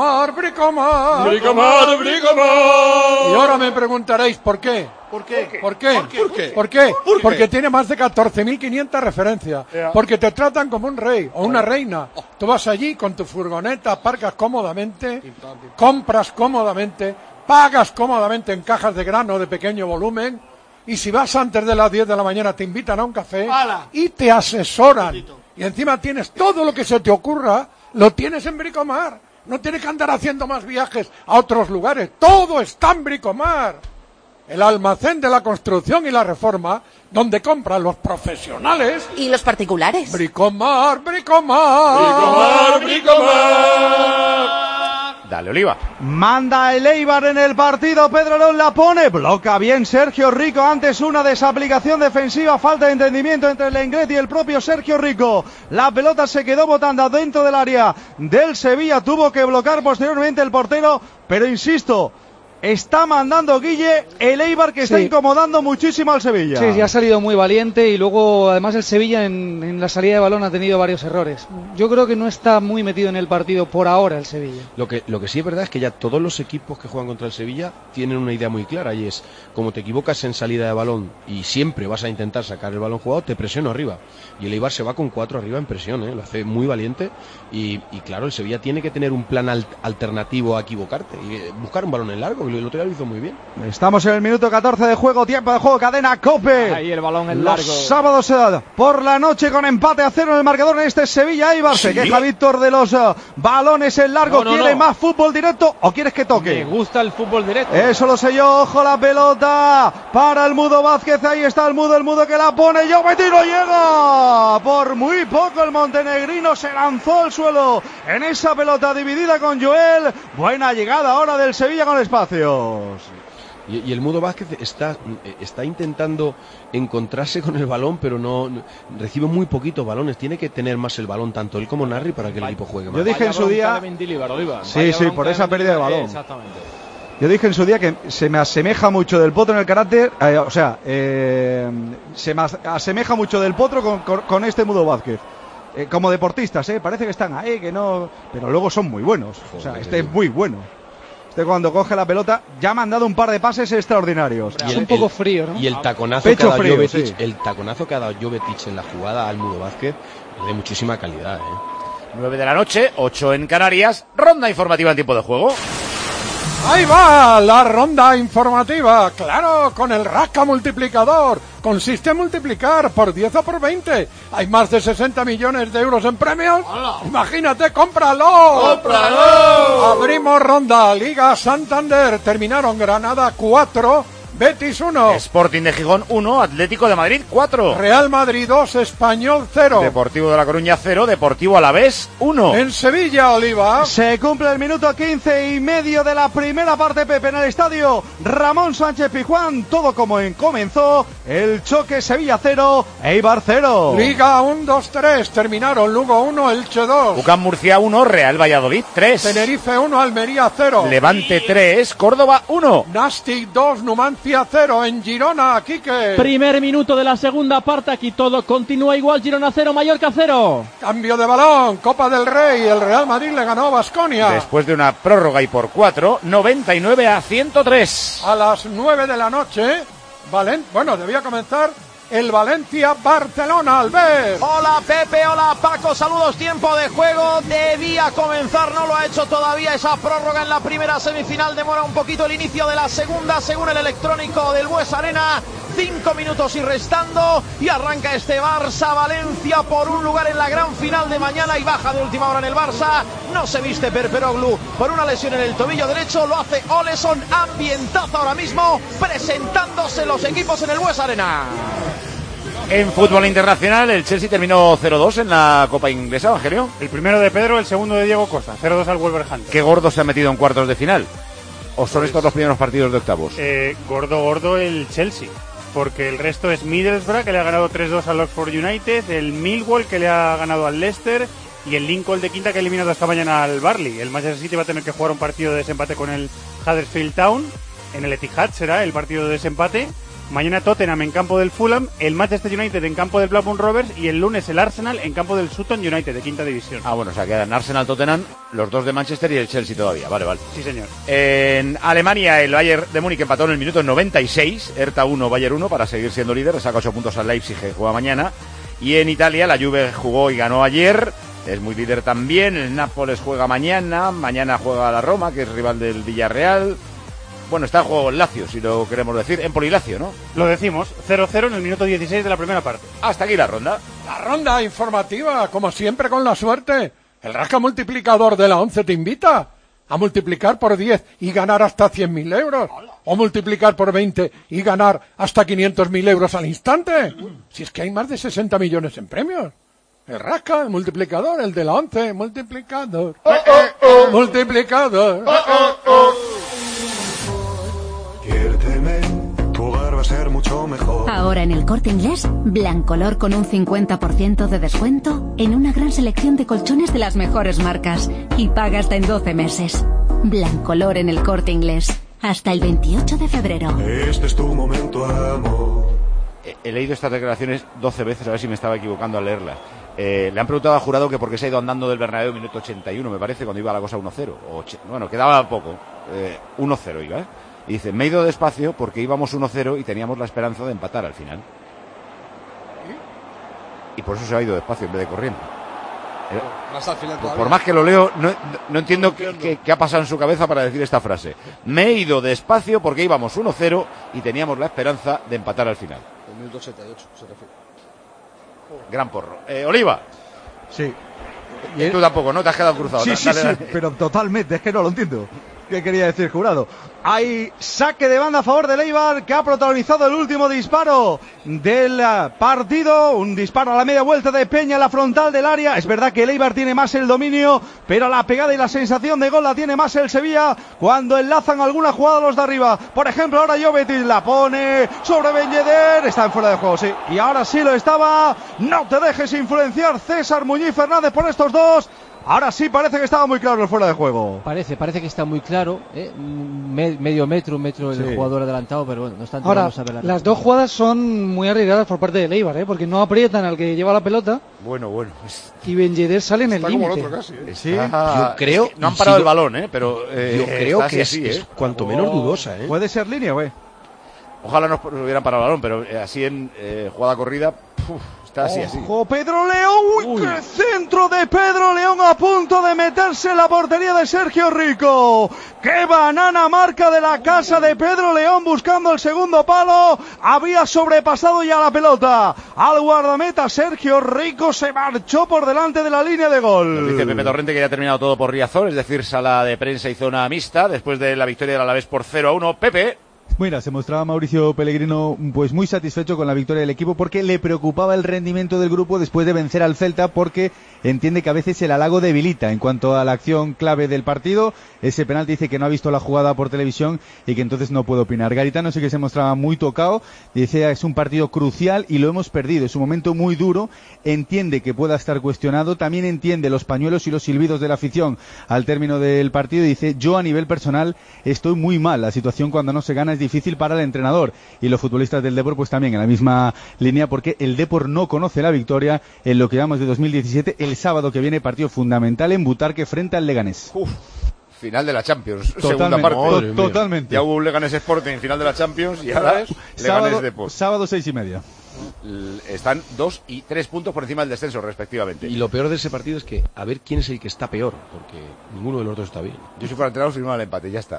Y ahora me preguntaréis, ¿por qué? ¿Por qué? Porque tiene más de 14.500 referencias. Porque te tratan como un rey o una reina. Tú vas allí con tu furgoneta, aparcas cómodamente, compras cómodamente, pagas cómodamente en cajas de grano de pequeño volumen, y si vas antes de las 10 de la mañana te invitan a un café y te asesoran. Y encima tienes todo lo que se te ocurra, lo tienes en Bricomar. No tienes que andar haciendo más viajes a otros lugares. Todo está en Bricomar. el almacén de la construcción y la reforma, donde compran los profesionales y los particulares. Bricomar. Dale, Oliva. Manda el Eibar en el partido, Pedro León la pone, bloca bien Sergio Rico, antes una desaplicación defensiva, falta de entendimiento entre Lenglet y el propio Sergio Rico, la pelota se quedó botando dentro del área del Sevilla, tuvo que bloquear posteriormente el portero, pero insisto, está mandando Guille el Eibar que está incomodando muchísimo al Sevilla. Sí, ha salido muy valiente y luego además el Sevilla en la salida de balón ha tenido varios errores. Yo creo que no está muy metido en el partido por ahora el Sevilla. Lo que sí es verdad es que ya todos los equipos que juegan contra el Sevilla tienen una idea muy clara y es, como te equivocas en salida de balón y siempre vas a intentar sacar el balón jugado, te presiono arriba. Y el Eibar se va con 4 arriba en presión, lo hace muy valiente y claro, el Sevilla tiene que tener un plan alternativo a equivocarte y buscar un balón en largo. El otro día lo hizo muy bien. Estamos en el minuto 14 de juego, tiempo de juego, cadena COPE. Ahí el balón en largo. Los sábados por la noche con empate a 0 en el marcador en este Sevilla-Eibar. Se queja Víctor de los balones en largo. ¿Quiere más fútbol directo o quieres que toque? Me gusta el fútbol directo. Eso lo sé yo. Ojo la pelota para el Mudo Vázquez. Ahí está el Mudo que la pone. Jovetti no llega. Por muy poco el montenegrino se lanzó al suelo en esa pelota dividida con Joel. Buena llegada ahora del Sevilla con espacio. Y el Mudo Vázquez está intentando encontrarse con el balón, pero no recibe muy poquitos balones. Tiene que tener más el balón, tanto él como Narri, para que el equipo juegue más. Yo dije en su día... Sí, por esa pérdida de balón. Exactamente. Yo dije en su día que se me asemeja mucho del Potro en el carácter, se me asemeja mucho del Potro con este Mudo Vázquez. Como deportistas, parece que están ahí, que no... Pero luego son muy buenos. O sea, este es muy bueno. Cuando coge la pelota ya me han dado un par de pases extraordinarios. Es un poco frío, ¿no? Y el taconazo que ha dado Jovetic, el taconazo que ha dado Jovetic en la jugada al Mudo Vázquez es de muchísima calidad. 9 de la noche, 8 en Canarias, ronda informativa en tiempo de juego. Ahí va la ronda informativa, claro, con el rasca multiplicador. Consiste en multiplicar por 10 o por 20. Hay más de 60 millones de euros en premios. ¡Hola! Imagínate, ¡cómpralo! Abrimos ronda, Liga Santander. Terminaron Granada 4, Betis 1. Sporting de Gijón 1, Atlético de Madrid 4. Real Madrid 2, Español 0. Deportivo de La Coruña 0, Deportivo Alavés 1. En Sevilla, Oliva. Se cumple el minuto 15 y medio de la primera parte, Pepe, en el estadio Ramón Sánchez Pizjuán. Todo como comenzó el choque Sevilla 0, Eibar 0. Liga 1, 2, 3. Terminaron Lugo 1, Elche 2. UCAM Murcia 1, Real Valladolid 3. Tenerife 1, Almería 0. Levante 3, Córdoba 1. Nastic 2, Numancia 0 en Girona, Quique. Primer minuto de la segunda parte, aquí todo continúa igual, Girona 0, Mallorca 0. Cambio de balón, Copa del Rey, el Real Madrid le ganó a Baskonia. Después de una prórroga y por 4, 99 a 103. A las 9 de la noche, debía comenzar el Valencia-Barcelona, Albert. Hola Pepe, hola Paco, saludos, tiempo de juego, debía comenzar, no lo ha hecho todavía, esa prórroga en la primera semifinal demora un poquito el inicio de la segunda, según el electrónico del Bues Arena, 5 minutos y restando, y arranca este Barça-Valencia por un lugar en la gran final de mañana y baja de última hora en el Barça, no se viste Perperoglu por una lesión en el tobillo derecho, lo hace Oleson, ambientazo ahora mismo, presentándose los equipos en el Bues Arena. En fútbol internacional, el Chelsea terminó 0-2 en la Copa Inglesa, Evangelio. El primero de Pedro, el segundo de Diego Costa, 0-2 al Wolverhampton. ¿Qué gordo se ha metido en cuartos de final? ¿O son estos los primeros partidos de octavos? Gordo el Chelsea, porque el resto es Middlesbrough, que le ha ganado 3-2 al Oxford United, el Millwall, que le ha ganado al Leicester, y el Lincoln de quinta, que ha eliminado esta mañana al Burnley. El Manchester City va a tener que jugar un partido de desempate con el Huddersfield Town, en el Etihad será el partido de desempate. Mañana Tottenham en campo del Fulham, el Manchester United en campo del Blackburn Rovers y el lunes el Arsenal en campo del Sutton United de quinta división. O sea, quedan Arsenal, Tottenham, los dos de Manchester y el Chelsea todavía. Vale. Sí, señor. En Alemania, el Bayern de Múnich empató en el minuto 96, Hertha 1, Bayern 1, para seguir siendo líder, saca 8 puntos al Leipzig, que juega mañana. Y en Italia, la Juve jugó y ganó ayer, es muy líder también, el Nápoles juega mañana juega la Roma, que es rival del Villarreal. Bueno, está en juego el Lazio, si lo queremos decir, en Polilazio, ¿no? Lo decimos, 0-0 en el minuto 16 de la primera parte. Hasta aquí la ronda. La ronda informativa, como siempre con la suerte. El rasca multiplicador de la 11 te invita a multiplicar por 10 y ganar hasta 100.000 euros. O multiplicar por 20 y ganar hasta 500.000 euros al instante. Si es que hay más de 60 millones en premios. El rasca, el multiplicador, el de la 11, multiplicador. Multiplicador. Tu hogar va a ser mucho mejor. Ahora en el Corte Inglés, Blancolor con un 50% de descuento en una gran selección de colchones de las mejores marcas. Y paga hasta en 12 meses. Blancolor en el Corte Inglés. Hasta el 28 de febrero. Este es tu momento, amor. He leído estas declaraciones 12 veces, a ver si me estaba equivocando al leerlas. Le han preguntado al jurado que por qué se ha ido andando del Bernabéu minuto 81, me parece, cuando iba la cosa 1-0. Bueno, quedaba poco. 1-0 iba, ¿eh? Y dice, me he ido despacio porque íbamos 1-0 y teníamos la esperanza de empatar al final. Y por eso se ha ido despacio en vez de corriendo. Más al final por más que lo leo, no entiendo qué ha pasado en su cabeza para decir esta frase. Me he ido despacio porque íbamos 1-0 y teníamos la esperanza de empatar al final. El minuto 88 se refiere. Gran porro. Oliva. Sí. Tú tampoco, ¿no? Te has quedado cruzado. Sí, dale. Pero totalmente, es que no lo entiendo. ¿Qué quería decir el jurado? Hay saque de banda a favor del Eibar, que ha protagonizado el último disparo del partido. Un disparo a la media vuelta de Peña en la frontal del área. Es verdad que el Eibar tiene más el dominio, pero la pegada y la sensación de gol la tiene más el Sevilla cuando enlazan alguna jugada los de arriba. Por ejemplo, ahora Jovetic la pone sobre Ben Yedder. Está en fuera de juego, sí. Y ahora sí lo estaba. No te dejes influenciar, César Muñiz Fernández, por estos dos. Ahora sí parece que estaba muy claro el fuera de juego. Parece que está muy claro, medio metro, un metro el jugador adelantado, pero bueno, no obstante, ahora, vamos a ver las dos jugadas son muy arriesgadas por parte de Eibar, porque no aprietan al que lleva la pelota. Bueno. Y Ben Yedder sale en el límite. Sí. Yo creo, no han parado el balón, pero yo creo que así, es cuanto menos dudosa. Puede ser línea, güey. Ojalá no hubieran parado el balón, pero así en jugada corrida, está así. ¡Ojo, Pedro León! ¡Uy, qué centro de Pedro León a punto de meterse en la portería de Sergio Rico! ¡Qué banana marca de la casa de Pedro León buscando el segundo palo! Había sobrepasado ya la pelota. Al guardameta Sergio Rico se marchó por delante de la línea de gol. Nos dice Pepe Torrente que ya ha terminado todo por Riazor, es decir, sala de prensa y zona mixta, después de la victoria del Alavés por 0-1. Pepe. Mira, se mostraba Mauricio Pellegrino pues muy satisfecho con la victoria del equipo porque le preocupaba el rendimiento del grupo después de vencer al Celta, porque entiende que a veces el halago debilita en cuanto a la acción clave del partido. Ese penalti, dice que no ha visto la jugada por televisión y que entonces no puede opinar. Garitano sí que se mostraba muy tocado, dice es un partido crucial y lo hemos perdido, es un momento muy duro, entiende que pueda estar cuestionado, también entiende los pañuelos y los silbidos de la afición al término del partido. Dice, yo a nivel personal estoy muy mal, la situación cuando no se gana es difícil para el entrenador, y los futbolistas del Depor pues también en la misma línea, porque el Depor no conoce la victoria en lo que llevamos de 2017. El sábado que viene partido fundamental en Butarque frente al Leganés. Final de la Champions, totalmente, segunda parte. Totalmente. Ya hubo un Leganés Sporting, final de la Champions, y ahora Leganés Depor. Sábado 6:30. Están 2 y 3 puntos por encima del descenso, respectivamente. Y lo peor de ese partido es que a ver quién es el que está peor, porque ninguno de los dos está bien. Yo si fuera entrenador firmaba el empate, ya está.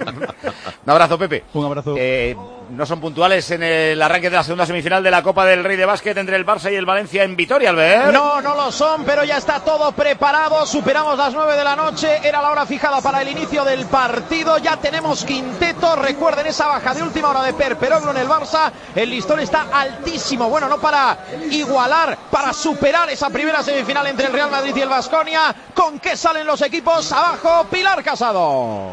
Un abrazo, Pepe. Un abrazo. No son puntuales en el arranque de la segunda semifinal de la Copa del Rey de Básquet entre el Barça y el Valencia en Vitoria, Albert. No lo son, pero ya está todo preparado. Superamos las 9 de la noche, era la hora fijada para el inicio del partido. Ya tenemos quinteto. Recuerden esa baja de última hora de Perperoglu en el Barça. El listón está altísimo. Bueno, no para igualar, para superar esa primera semifinal entre el Real Madrid y el Baskonia. ¿Con qué salen los equipos? Abajo, Pilar Casado.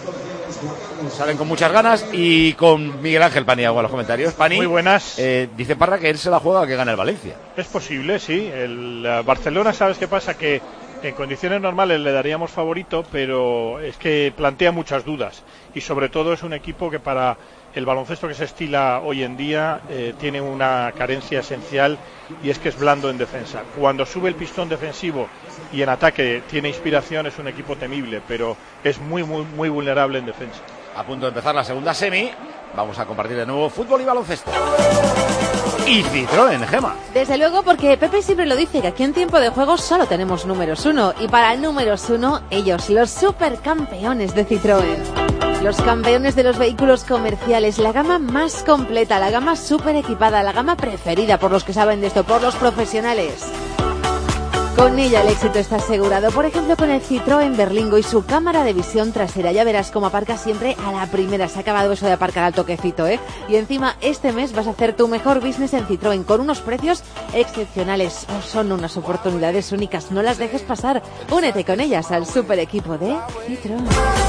Salen con muchas ganas y con Miguel Ángel Paniagua en los comentarios. Pani, muy buenas. Dice Parra que él se la juega a que gane el Valencia. Es posible, sí. El Barcelona, ¿sabes qué pasa? Que en condiciones normales le daríamos favorito, pero es que plantea muchas dudas. Y sobre todo es un equipo que para el baloncesto que se estila hoy en día tiene una carencia esencial, y es que es blando en defensa. Cuando sube el pistón defensivo y en ataque tiene inspiración, es un equipo temible, pero es muy vulnerable en defensa. A punto de empezar la segunda semi, vamos a compartir de nuevo fútbol y baloncesto. Y Citroën, Gema. Desde luego, porque Pepe siempre lo dice, que aquí en tiempo de juego solo tenemos números 1, y para el números 1, ellos, los supercampeones de Citroën. Los campeones de los vehículos comerciales, la gama más completa, la gama super equipada, la gama preferida por los que saben de esto, por los profesionales. Con ella el éxito está asegurado, por ejemplo con el Citroën Berlingo y su cámara de visión trasera. Ya verás cómo aparca siempre a la primera. Se ha acabado eso de aparcar al toquecito, ¿eh? Y encima este mes vas a hacer tu mejor business en Citroën con unos precios excepcionales. Oh, son unas oportunidades únicas, no las dejes pasar. Únete con ellas al super equipo de Citroën.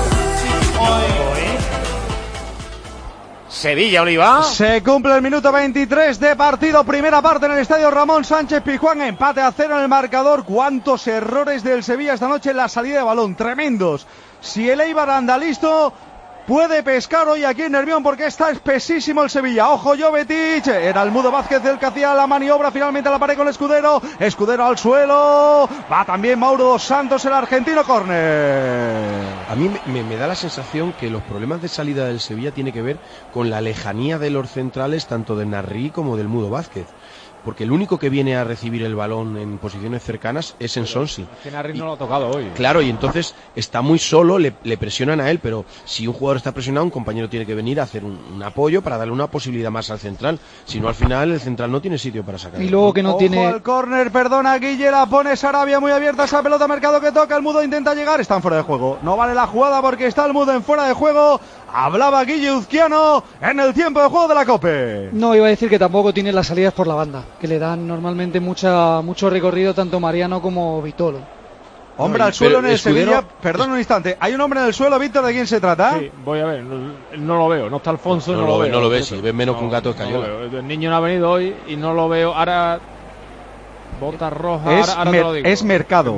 Sevilla, Oliva. Se cumple el minuto 23 de partido, primera parte en el estadio Ramón Sánchez Pizjuán, empate a 0 en el marcador. Cuántos errores del Sevilla esta noche en la salida de balón, tremendos. Si el Eibar anda listo, puede pescar hoy aquí en Nervión porque está espesísimo el Sevilla. Ojo Jovetic, era el Mudo Vázquez el que hacía la maniobra, finalmente a la pared con Escudero, Escudero al suelo, va también Mauro dos Santos, el argentino, córner. A mí me da la sensación que los problemas de salida del Sevilla tiene que ver con la lejanía de los centrales, tanto de Narri como del Mudo Vázquez. Porque el único que viene a recibir el balón en posiciones cercanas es Ensonsi. Que Narri no lo ha tocado hoy. Claro, y entonces está muy solo, le presionan a él, pero si un jugador está presionado, un compañero tiene que venir a hacer un apoyo para darle una posibilidad más al central. Si no, al final el central no tiene sitio para sacar. Y luego que no tiene... Ojo al córner, perdona, Guille, la pone Sarabia muy abierta, esa pelota Mercado que toca, el Mudo intenta llegar, está en fuera de juego. No vale la jugada porque está el Mudo en fuera de juego. Hablaba Guille Uzquiano en el tiempo de juego de la COPE. No, iba a decir que tampoco tiene las salidas por la banda, que le dan normalmente mucho recorrido tanto Mariano como Vitolo. Hombre al suelo en el Sevilla, perdón un instante, hay un hombre en el suelo, Víctor, ¿de quién se trata? Sí, voy a ver, no lo veo, no está Alfonso, no lo veo. No lo ves, si ves menos que un gato de escayola. El niño no ha venido hoy y no lo veo, ahora bota roja, ahora te lo digo. Es Mercado.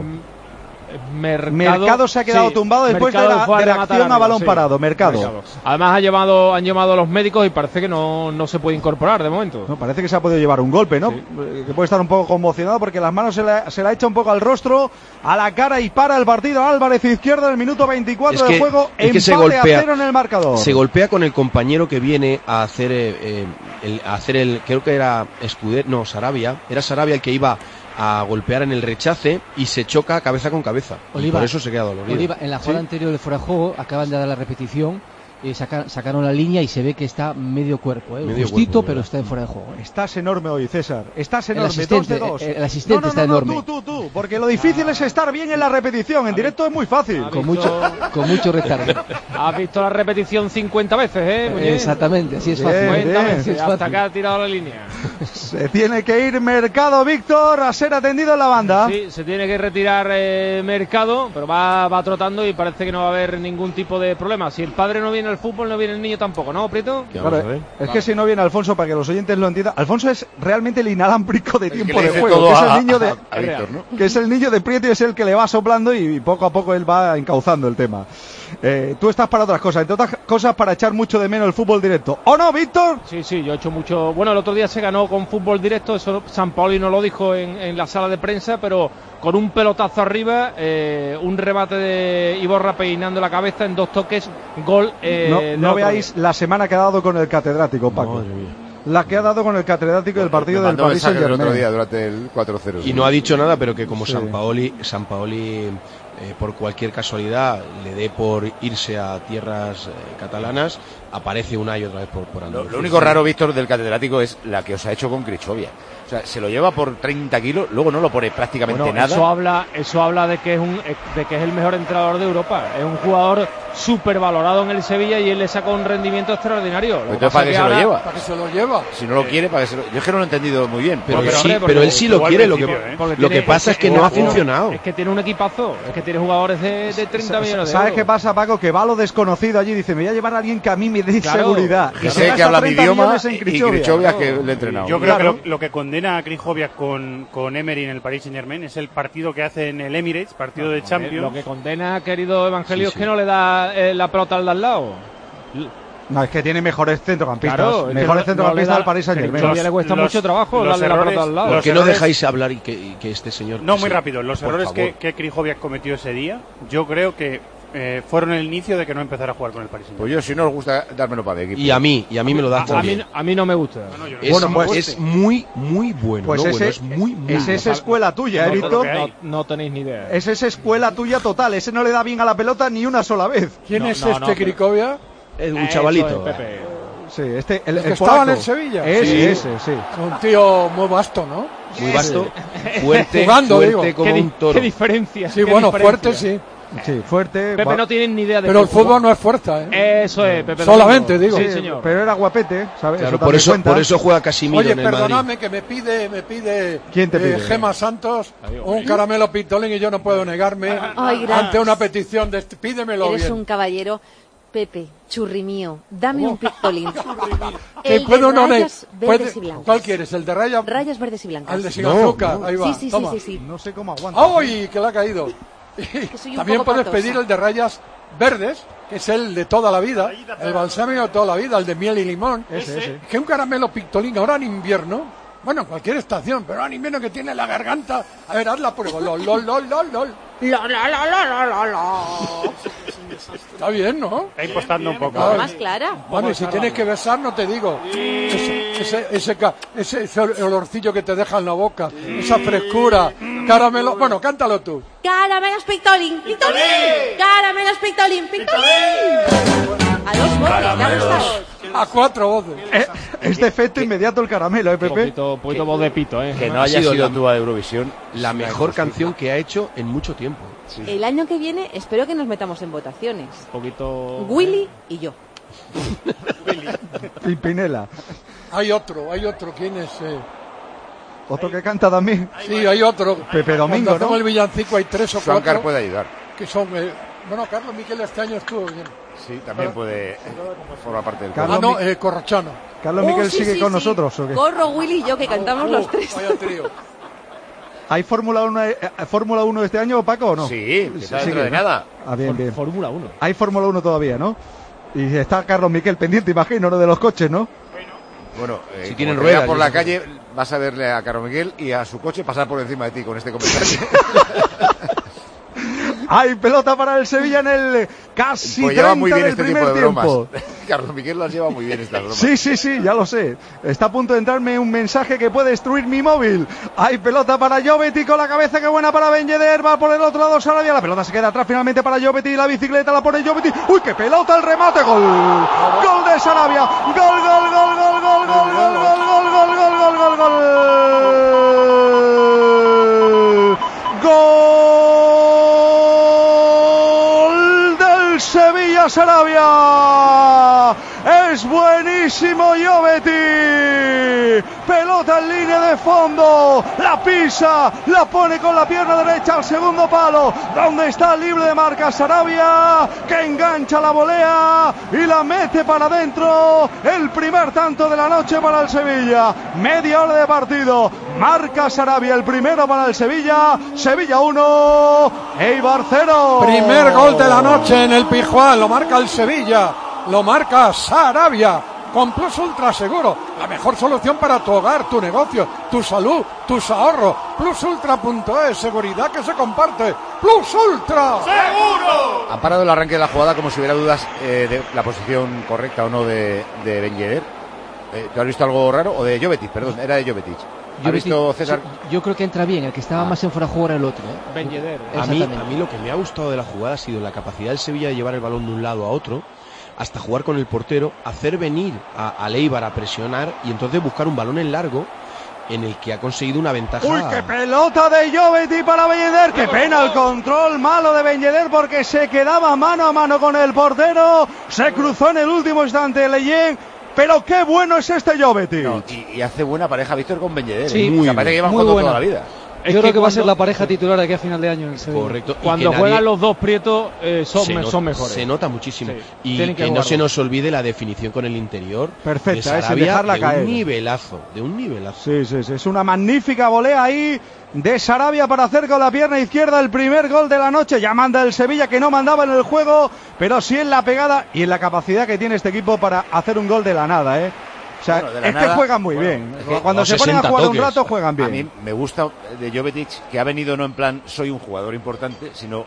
Mercado se ha quedado tumbado después de la acción a balón parado. Mercado. Además han llamado a los médicos y parece que no se puede incorporar de momento. No, parece que se ha podido llevar un golpe, ¿no? Sí. Que puede estar un poco conmocionado porque las manos se la echa un poco al rostro, a la cara y para el partido. Álvarez izquierdo en el minuto 24 del juego. Empate a 0 en el marcador. Se golpea con el compañero que viene a hacer el creo que era Escudero, no, Sarabia. Era Sarabia el que iba a golpear en el rechace y se choca cabeza con cabeza. Oliva, por eso se queda dolorido. Oliva, en la jugada anterior de fuera de juego acaban de dar la repetición. Sacaron la línea y se ve que está medio cuerpo, justito, pero está en fuera de juego. Estás enorme hoy, César. Estás enorme, 2 de 2. El asistente está enorme. Tú, porque lo difícil es estar bien en la repetición. En directo es muy fácil. Con mucho retardo. Has visto la repetición 50 veces, Muñez? Exactamente, así es fácil. 50 veces, hasta acá ha tirado la línea. Se tiene que ir Mercado, Víctor, a ser atendido en la banda. Sí, se tiene que retirar Mercado, pero va trotando y parece que no va a haber ningún tipo de problema. Si el padre no viene al fútbol, no viene el niño tampoco, ¿no, Prieto? Claro, es que si no viene Alfonso, para que los oyentes lo entiendan, Alfonso es realmente el inalámbrico de tiempo de juego, que es el niño de Víctor, ¿no? Que es el niño de Prieto y es el que le va soplando y poco a poco él va encauzando el tema. Tú estás para otras cosas, entre otras cosas para echar mucho de menos el fútbol directo. ¿O no, Víctor? Sí, yo he hecho mucho. Bueno, el otro día se ganó con fútbol directo, eso Sampaoli no lo dijo en la sala de prensa, pero con un pelotazo arriba, un remate de Iborra peinando la cabeza en 2 toques, gol. No veáis la semana que ha dado con el catedrático, Paco. La que ha dado con el catedrático del partido del Paris Saint-Germain. El otro día durante el 4-0. Y no ha dicho nada, pero que como Sampaoli por cualquier casualidad le dé por irse a tierras catalanas, aparece una y otra vez por Andalucía. Lo único raro, Víctor, del catedrático es la que os ha hecho con Krichovia. O sea, se lo lleva por 30 kilos, luego no lo pone prácticamente nada. Eso habla de que es el mejor entrenador de Europa. Es un jugador súper valorado en el Sevilla y él le saca un rendimiento extraordinario. Entonces, ¿para qué se lo lleva? ¿Para qué se lo lleva? Si no lo quiere, ¿para qué se lo... Yo es que no lo he entendido muy bien. Pero él sí lo quiere. Lo que pasa es que no ha funcionado. Es que tiene un equipazo. Es que tiene jugadores de 30 millones de euros. ¿Sabes qué pasa, Paco? Que va a lo desconocido allí. Dice, me voy a llevar a alguien que a mí me dé seguridad. Y sé que habla mi idioma y Krichovia que le he entrenado. Yo creo que lo que condena a Krichovia con Emery en el Paris Saint-Germain es el partido que hace en el Emirates, partido de Champions. Lo que condena, querido Evangelio, es que no le da la pelota al de al lado. No, es que tiene mejores centrocampistas. Mejores centrocampistas al Paris Saint-Germain. Todavía le cuesta mucho trabajo darle la pelota al lado. ¿Por qué no dejáis hablar y que este señor... No, muy rápido. Los errores que Krichovia cometió ese día, yo creo que fueron el inicio de que no empezara a jugar con el Paris Saint-Germain. Pues yo, si no os gusta, dármelo para de equipo. Y a mí me lo das también. A mí no me gusta. Es muy bueno. Pues es muy es esa escuela tuya, Víctor. No tenéis ni idea. Es esa escuela tuya total. Ese no le da bien a la pelota ni una sola vez. ¿Quién es Krichovia? Es un chavalito. Sí, el que polaco. estaba en el Sevilla. Ese, sí. Un tío muy vasto, ¿no? Muy vasto, fuerte, Jugando, fuerte digo. como un toro. Qué diferencia. Sí, qué bueno, diferencia. fuerte sí. Sí, fuerte. Pepe no tiene ni idea de Pero el fútbol no es fuerza, ¿eh? Eso es, Pepe. Solamente, digo. Sí, señor. Pero era guapete, ¿sabes? Claro, Eso por eso juega Casimiro Oye, en el Madrid. perdonadme que me pide ¿Quién te pide? Gema Santos un caramelo pistolín y yo no puedo negarme Ay, gracias. ante una petición de pídemelo Eres bien. un caballero. Pepe, churri mío, dame un pistolín. Que El puedo de no rayas verdes y blancas. ¿Cuál quieres? ¿El de rayas? Rayas verdes y blancas. El de sin azúcar, ahí va. Sí, toma. sí. No sé cómo aguanta. ¡Ay, que le ha caído! soy un También poco puedes patosa. pedir el de rayas verdes, que es el de toda la vida, el balsámico de toda la vida, el de miel y limón. Ese. Que un caramelo pictolín ahora en invierno, bueno, en cualquier estación, pero ahora en invierno que tiene la garganta. A ver, haz la prueba. Lol. Está bien, ¿no? Está impostando un poco. Claro. Más clara. Bueno, y si tienes que besar, no te digo. Ese olorcillo que te deja en la boca, esa frescura, caramelo. Bueno, cántalo tú. Caramelos pictolín, pictolín. Caramelos pictolín, pictolín. A dos voces, ¿te ha gustado? A cuatro voces. Este efecto inmediato el caramelo, Pepe. Poquito voz de pito, Que no haya sido tú a Eurovisión. La mejor canción que ha hecho en mucho tiempo. El año que viene espero que nos metamos en votaciones. Poquito. Willy y yo. Pimpinela. Hay otro. ¿Quién es? Otro que canta también. Sí, hay otro. Pepe Domingo, Cuando hacemos ¿no? el villancico hay 3 o 4. Juancar puede ayudar. Que son... bueno, Carlos Miquel este año estuvo bien. Sí, también puede formar parte del Carlos coro. Corrochano. ¿Carlos Miquel sí, sigue sí, con sí. nosotros o qué? Corro, Willy y yo, que cantamos los tres. Vaya trío. ¿Hay Fórmula 1 este año, Paco, o no? Sí, que está dentro que de no. nada. Ah, bien. Fórmula 1. Hay Fórmula 1 todavía, ¿no? Y está Carlos Miquel pendiente, imagino, ¿no? De los coches, ¿no? Bueno, Si tienen como te veas ruedas, por yo la sé. calle, vas a verle a Carlos Miguel y a su coche pasar por encima de ti con este comentario. Hay pelota para el Sevilla en el casi Pues 30 lleva muy bien del este primer tipo de tiempo. bromas. Carlos Miguel las lleva muy bien estas bromas. Sí, ya lo sé. Está a punto de entrarme un mensaje que puede destruir mi móvil. Hay pelota para Jovetic con la cabeza, que buena para Ben Yedder. Va por el otro lado Sarabia. La pelota se queda atrás finalmente para Jovetic. La bicicleta la pone Jovetic. ¡Uy, qué pelota! El remate. ¡Gol! ¡Gol de Sarabia! ¡Gol! ¡Gol del Sevilla Sarabia! ¡Es buenísimo Jovetic! Pelota en línea de fondo, la pisa, la pone con la pierna derecha al segundo palo, donde está libre de marca Sarabia, que engancha la volea y la mete para adentro. El primer tanto de la noche para el Sevilla. Media hora de partido, marca Sarabia el primero para el Sevilla. Sevilla 1, Eibar 0. Primer gol de la noche en el Pijuán, lo marca el Sevilla, lo marca Sarabia, con Plus Ultra Seguro, la mejor solución para tu hogar, tu negocio, tu salud, tus ahorros. Plusultra.es, seguridad que se comparte. Plus Ultra. ¡Seguro! Ha parado el arranque de la jugada como si hubiera dudas de la posición correcta o no de Ben Yedder. ¿Tú has visto algo raro? O de Jovetic, perdón, era de Jovetic. ¿Ha visto César? Yo creo que entra bien, el que estaba más en fuera de juego era el otro. Ben Yedder. A mí lo que me ha gustado de la jugada ha sido la capacidad del Sevilla de llevar el balón de un lado a otro, hasta jugar con el portero, hacer venir a Eibar a presionar y entonces buscar un balón en largo en el que ha conseguido una ventaja. ¡Uy, qué pelota de Jovetic para Ben Yedder! ¡Qué pena el control malo de Ben Yedder, porque se quedaba mano a mano con el portero! Se cruzó en el último instante Leyen. Pero qué bueno es este Jovetic. No, y hace buena pareja Víctor con Ben Yedder. Sí, muy parece que llevan jugando toda la vida. Yo creo que va a ser la pareja titular de aquí a final de año en el Sevilla. Correcto. Cuando juegan los dos Prietos son mejores. Se nota muchísimo. Sí. Y Tienen que que no jugarlo. se nos olvide la definición con el interior. Perfecta, de sin Sarabia, dejarla de caer. un nivelazo. Sí. Es una magnífica volea ahí de Sarabia para hacer con la pierna izquierda el primer gol de la noche. Ya manda el Sevilla, que no mandaba en el juego, pero sí en la pegada y en la capacidad que tiene este equipo para hacer un gol de la nada, ¿eh? O sea, Bueno, de la es nada, que juegan muy bien. Cuando se ponen a jugar un rato, juegan bien. A mí me gusta de Jovetic que ha venido no en plan soy un jugador importante, sino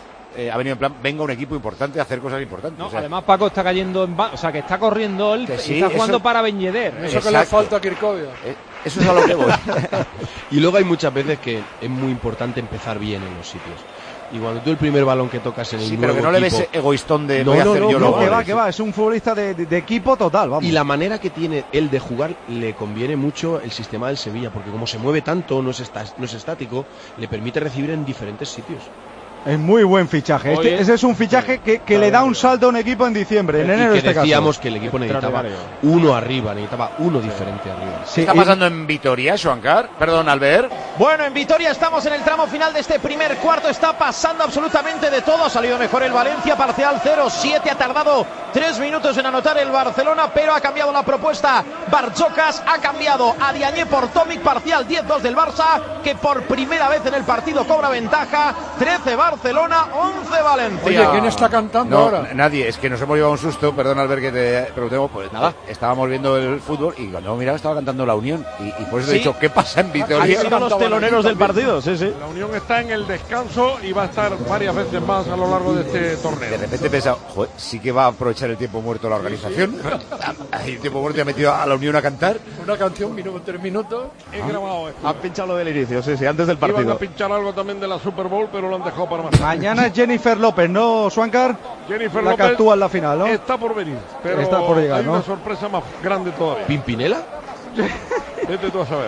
ha venido en plan venga un equipo importante a hacer cosas importantes. No, o sea, además Paco está cayendo o sea, que está corriendo él Que y sí, está jugando eso- para Ben Yedder. Eso que le falta a Kirkovia. eso es a lo que voy. Y luego hay muchas veces que es muy importante empezar bien en los sitios. y cuando tú el primer balón que tocas en el Sí, nuevo pero que no le equipo, ves egoístón de No, voy a no, hacer no, yo no, los Que goles. va, es un futbolista de equipo total, vamos. y la manera que tiene él de jugar le conviene mucho el sistema del Sevilla, porque como se mueve tanto, no es estático, le permite recibir en diferentes sitios. Es muy buen fichaje. Oye, Ese es un fichaje que le da un salto a un equipo en diciembre, en enero y en que este decíamos caso. que el equipo necesitaba uno arriba, necesitaba uno diferente arriba. ¿Qué está pasando en Vitoria, Joancar? Perdón, Albert. Bueno, en Vitoria estamos en el tramo final de este primer cuarto. Está pasando absolutamente de todo. Ha salido mejor el Valencia, parcial 0-7. Ha tardado 3 minutos en anotar el Barcelona, pero ha cambiado la propuesta. Barjocas ha cambiado a Diagne por Tomic, parcial 10-2 del Barça, que por primera vez en el partido cobra ventaja. 13 Barcelona, 11 Valencia. Oye, ¿quién está cantando ahora? Nadie, es que nos hemos llevado un susto, perdón Albert que te preguntemos, pues nada, estábamos viendo el fútbol y cuando miraba estaba cantando la Unión y por eso he dicho, ¿qué pasa en Vitoria? Han sido los teloneros del partido, sí. La Unión está en el descanso y va a estar varias veces más a lo largo de este torneo. De repente he pensado, joder, sí que va a aprovechar el tiempo muerto la organización. El tiempo muerto y ha metido a la Unión a cantar. Una canción, 3 minutos. He grabado esto. Han pinchado lo del inicio, sí, antes del Iban partido. a pinchar algo también de la Super Bowl, pero lo han dejado para más. Mañana es Jennifer López, ¿no, Suancar? Jennifer la López que actúa en la final, ¿no? Está por venir, pero Está por llegar, hay ¿no? una sorpresa más grande todavía. ¿Pimpinela? Vete tú a saber.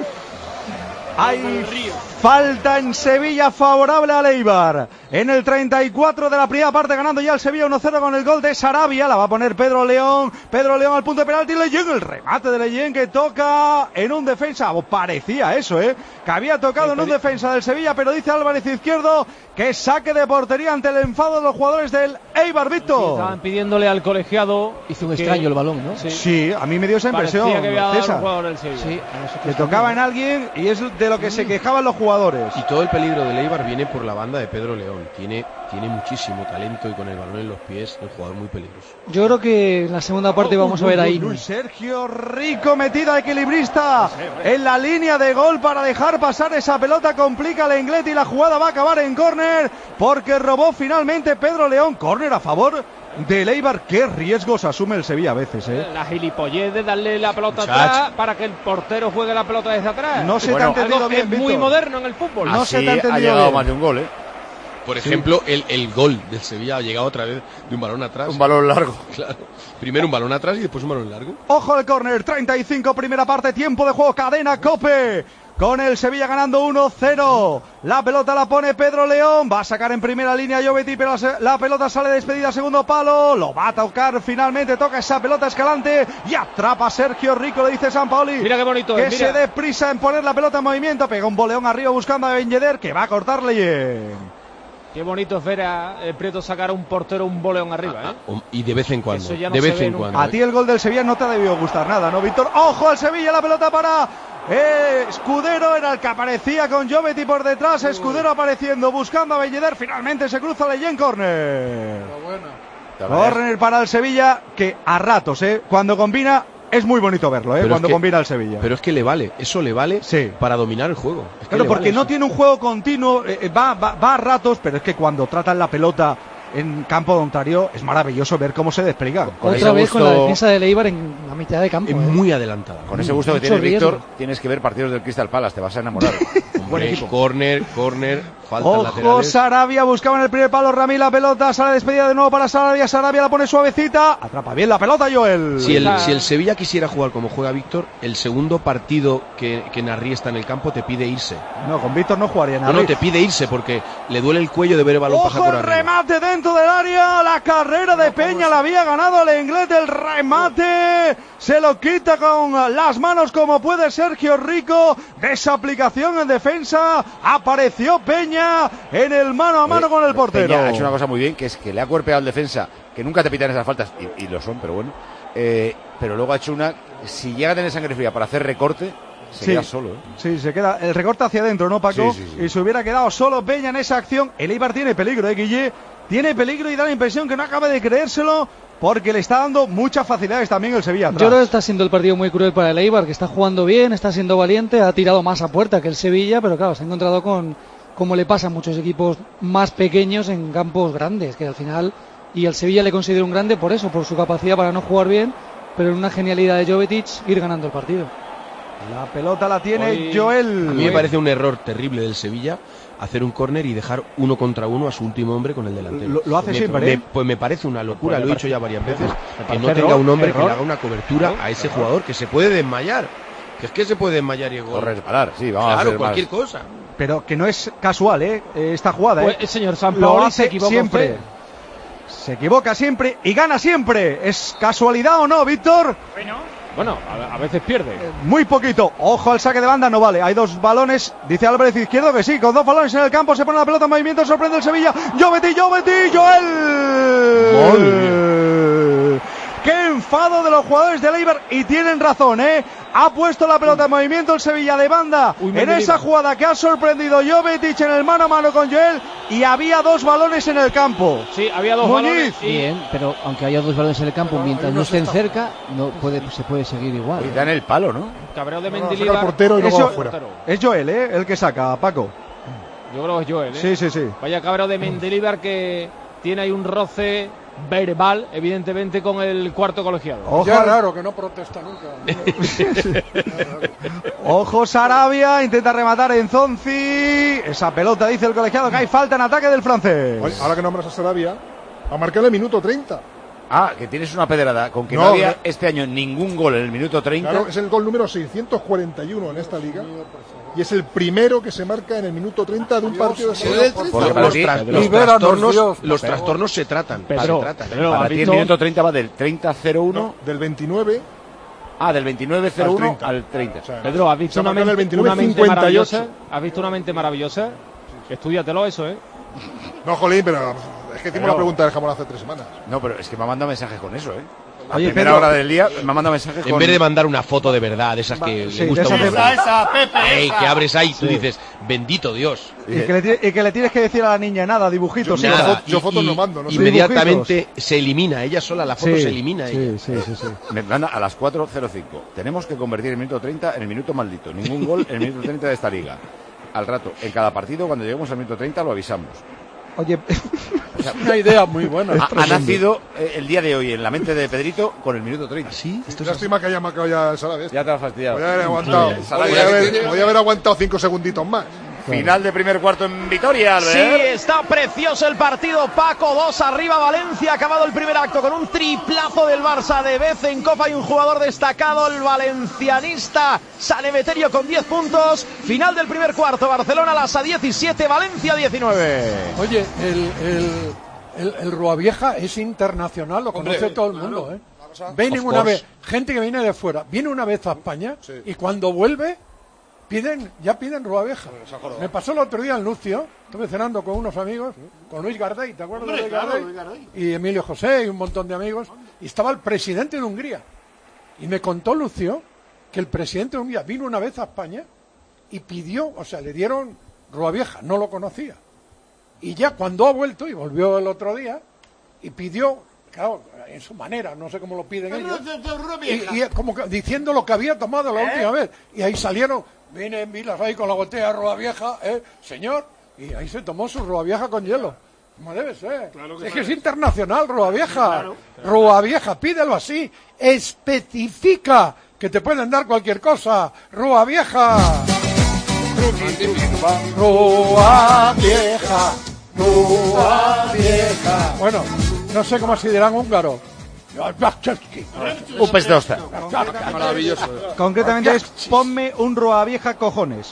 Hay falta en Sevilla favorable al Eibar. En el 34 de la primera parte, ganando ya el Sevilla 1-0 con el gol de Sarabia. La va a poner Pedro León. Pedro León al punto de penalti. Leyen, el remate de Leyen que toca en un defensa. O parecía eso, que había tocado en un defensa del Sevilla, pero dice Álvarez Izquierdo que saque de portería ante el enfado de los jugadores del Eibar, Víctor. Estaban pidiéndole al colegiado. Hizo un extraño el balón, ¿no? Sí, a mí me dio esa impresión. Parecía que había dado César. un jugador del Sevilla. Sí, Que tocaba en alguien y es de lo que se quejaban los jugadores. Y todo el peligro de Eibar viene por la banda de Pedro León. Tiene muchísimo talento y con el balón en los pies, un jugador muy peligroso. Yo creo que en la segunda parte vamos a ver ahí. Sergio Rico, metida equilibrista en la línea de gol para dejar pasar esa pelota, complica el Inglés y la jugada va a acabar en córner porque robó finalmente Pedro León. Córner a favor del Eibar. Qué riesgos asume el Sevilla a veces, La gilipollez de darle la pelota Muchacho. atrás para que el portero juegue la pelota desde atrás. No se te ha entendido algo que bien, es muy Víctor. moderno en el fútbol. No se te ha ha entendido llegado bien. más de un gol, Por ejemplo, el gol del Sevilla ha llegado otra vez de un balón atrás. Un balón largo. Claro. Primero un balón atrás y después un balón largo. Ojo al córner, 35 primera parte, tiempo de juego, cadena Cope. Con el Sevilla ganando 1-0. La pelota la pone Pedro León. Va a sacar en primera línea Jovetti, pero la pelota sale despedida, segundo palo. Lo va a tocar finalmente. Toca esa pelota Escalante y atrapa a Sergio Rico, le dice Sampaoli. Mira qué bonito Que es, se mira. dé prisa en poner la pelota en movimiento. Pega un boleón arriba buscando a Ben Yedder, que va a cortar Leyen. Qué bonito es ver a Prieto sacar a un portero un boleón arriba, Y de vez en cuando. Eso ya no de se vez ve en nunca. cuando. A ti el gol del Sevilla no te ha debido gustar nada, ¿no, Víctor? ¡Ojo al Sevilla! La pelota para Escudero, era el que aparecía con Jovetti por detrás. Escudero apareciendo, buscando a Belleder. Finalmente se cruza Leyen, córner. Córner para el Sevilla, que a ratos, cuando combina, es muy bonito verlo, Pero cuando es que- combina el Sevilla. Pero es que le vale, eso le vale para dominar el juego. Es que Claro, le porque vale no eso. tiene un juego continuo, va a ratos, pero es que cuando tratan la pelota en campo de Ontario es maravilloso ver cómo se despliega. Otra vez con la defensa del Eibar en la mitad de campo. Muy adelantada. Con ese gusto que Mucho tienes, riesgo. Víctor, tienes que ver partidos del Crystal Palace, te vas a enamorar. Hombre, córner, faltan Ojo, laterales. Sarabia buscaba en el primer palo, Ramí la pelota, sale despedida de nuevo para Sarabia, Sarabia la pone suavecita, atrapa bien la pelota Joel. Si el Sevilla quisiera jugar como juega Víctor, el segundo partido que Narri está en el campo te pide irse. No, con Víctor no jugaría nada. No, te pide irse porque le duele el cuello de ver el balón pasar Ojo por el arriba. remate dentro del área, la carrera de Peña la había ganado el inglés, el remate se lo quita con las manos como puede Sergio Rico, desaplicación en defensa, apareció Peña en el mano a mano con el portero. Peña ha hecho una cosa muy bien, que es que le ha cuerpeado al defensa, que nunca te pitan esas faltas, y lo son, pero bueno. Pero luego ha hecho una, si llega a tener sangre fría para hacer recorte, se queda solo. Sí, se queda el recorte hacia adentro, ¿no, Paco? Sí, sí, sí. Y se hubiera quedado solo Peña en esa acción. El Eibar tiene peligro, Guille. Tiene peligro y da la impresión que no acaba de creérselo porque le está dando muchas facilidades también el Sevilla atrás. Yo creo que está siendo el partido muy cruel para el Eibar, que está jugando bien, está siendo valiente, ha tirado más a puerta que el Sevilla, pero claro, se ha encontrado con, como le pasa a muchos equipos más pequeños en campos grandes, que al final, y el Sevilla le considero un grande por eso, por su capacidad para no jugar bien, pero en una genialidad de Jovetic ir ganando el partido. La pelota la tiene Joel. A mí me parece un error terrible del Sevilla hacer un córner y dejar 1 contra 1 a su último hombre con el delantero. Lo hace siempre, ¿eh? Pues me parece una locura, lo he dicho ya varias veces, que no tenga un hombre que le haga una cobertura a ese jugador, que se puede desmayar. Que es que se puede desmayar y o resbalar, sí, vamos a hacer cualquier más. cosa. Pero que no es casual, esta jugada, Pues el señor Lo Sampaoli hace se equivoca siempre. Se equivoca siempre y gana siempre. ¿Es casualidad o no, Víctor? Bueno, a veces pierde. Muy poquito. Ojo al saque de banda, no vale. Hay 2 balones. Dice Álvarez Izquierdo que sí. Con 2 balones en el campo se pone la pelota en movimiento. Sorprende el Sevilla. Jovetti, Joel. ¡Qué enfado de los jugadores del Eibar! Y tienen razón, ¿eh? Ha puesto la pelota en movimiento el Sevilla de banda en esa jugada que ha sorprendido Jovetic en el mano a mano con Joel, y había 2 balones en el campo. Sí, había 2 balones. Bien, pero aunque haya 2 balones en el campo, mientras no estén cerca, se puede seguir igual. Y dan el palo, ¿no? Cabreo de Mendilibar. El portero y luego afuera. Es Joel, el que saca, Paco. Yo creo que es Joel, Sí. Vaya cabreo de Mendilibar que tiene ahí un roce verbal, evidentemente, con el cuarto colegiado. Ojo, ya es raro que no protesta nunca. Ojo Sarabia, intenta rematar en Zonzi. Esa pelota, dice el colegiado, que hay falta en ataque del francés. Oye, ahora que nombras a Sarabia, a marcar el minuto 30. Ah, que tienes una pedrada con que no había este año ningún gol en el minuto 30. Claro, es el gol número 641 en esta liga. Y es el primero que se marca en el minuto 30 de un partido de los trastornos se tratan. Para ti el minuto 30 va del 30-01. No, del 29. Ah, del 29-01 al 30. O sea, Pedro, ¿has visto una mente maravillosa? ¿Has visto una mente maravillosa? Estúdiatelo eso, ¿eh? No, jolín, pero es que hicimos la pregunta del jamón hace 3 semanas. No, pero es que me ha mandado mensajes con eso, ¿eh? A Oye, primera Pedro, hora del día me ha mandado mensajes con... En vez de mandar una foto de verdad, de esas que le gusta mucho. Pepe, que abres ahí y tú dices, bendito Dios. Y que le tienes que decir a la niña nada, dibujitos. Yo fotos no mando. No sé. Inmediatamente se elimina, ella sola, la foto se elimina. Sí. Me manda a las 4:05. Tenemos que convertir el minuto 30 en el minuto maldito. Ningún gol en el minuto 30 de esta liga. Al rato, en cada partido, cuando lleguemos al minuto 30, lo avisamos. Oye, o sea, una idea muy buena. Ha nacido el día de hoy en la mente de Pedrito con el minuto 30. ¿Sí? Lástima que haya marcado ya el Sarabia. Ya te has fastidiado. Podría haber aguantado. Podría haber aguantado 5 segunditos más. Final de primer cuarto en Vitoria, Albert. Sí, está precioso el partido, Paco. 2 arriba Valencia, acabado el primer acto con un triplazo del Barça de Bezenkov. Hay un jugador destacado, el valencianista Sanemeterio, con 10 puntos. Final del primer cuarto, Barcelona Lassa 17, Valencia 19. Oye, el Ruavieja es internacional, lo conoce todo el mundo, ¿eh? Vienen una vez, gente que viene de fuera, viene una vez a España y cuando vuelve piden Ruavieja. Me pasó el otro día en Lucio, estuve cenando con unos amigos, con Luis Gardey, ¿te acuerdas de Luis Gardey? Y Emilio José y un montón de amigos, y estaba el presidente de Hungría. Y me contó Lucio que el presidente de Hungría vino una vez a España y pidió, o sea, le dieron Ruavieja, no lo conocía. Y ya cuando ha vuelto, y volvió el otro día, y pidió, claro, en su manera, no sé cómo lo piden ellos, y como diciendo lo que había tomado la última vez. Y ahí salieron, vienen Vilas ahí con la botella de Ruavieja, señor, y ahí se tomó su Ruavieja con hielo. Como debe ser. Claro que es que es internacional, Ruavieja. Claro. Ruavieja, pídelo así. Especifica que te pueden dar cualquier cosa. Ruavieja. Ruavieja. Ruavieja. Bueno, no sé cómo se dirán húngaro. Un pez de ostra. Maravilloso. Concretamente es ponme un Ruavieja cojones.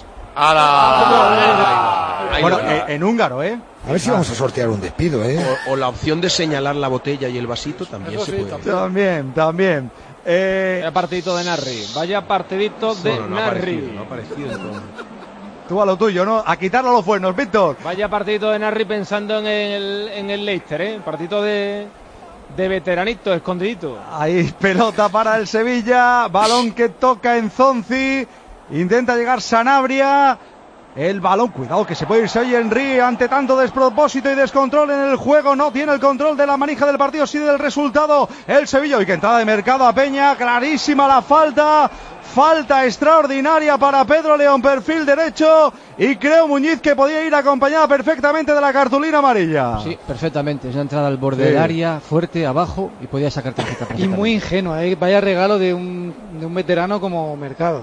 Bueno, en húngaro, ¿eh? A ver si vamos a sortear un despido, ¿eh? O la opción de señalar la botella y el vasito también se puede. También. Vaya partidito de Narri. Vaya partidito de Narri. No ha aparecido entonces. Tú a lo tuyo, ¿no? A quitarlo a los buenos, Víctor. Vaya partidito de Narri pensando en el Leicester, ¿eh? Partidito de veteranito, escondidito. Ahí pelota para el Sevilla. Balón que toca en Zonzi. Intenta llegar Sanabria. El balón, cuidado que se puede irse hoy Henry ante tanto despropósito y descontrol en el juego. No tiene el control de la manija del partido, sí del resultado. El Sevilla, hoy que entrada de Mercado a Peña, clarísima la falta. Falta extraordinaria para Pedro León, perfil derecho. Y creo, Muñiz, que podía ir acompañada perfectamente de la cartulina amarilla. Sí, perfectamente. Es una entrada al borde del área, fuerte, abajo, y podía sacar tarjeta. Y muy ingenua, ¿eh? Vaya regalo de un veterano como Mercado.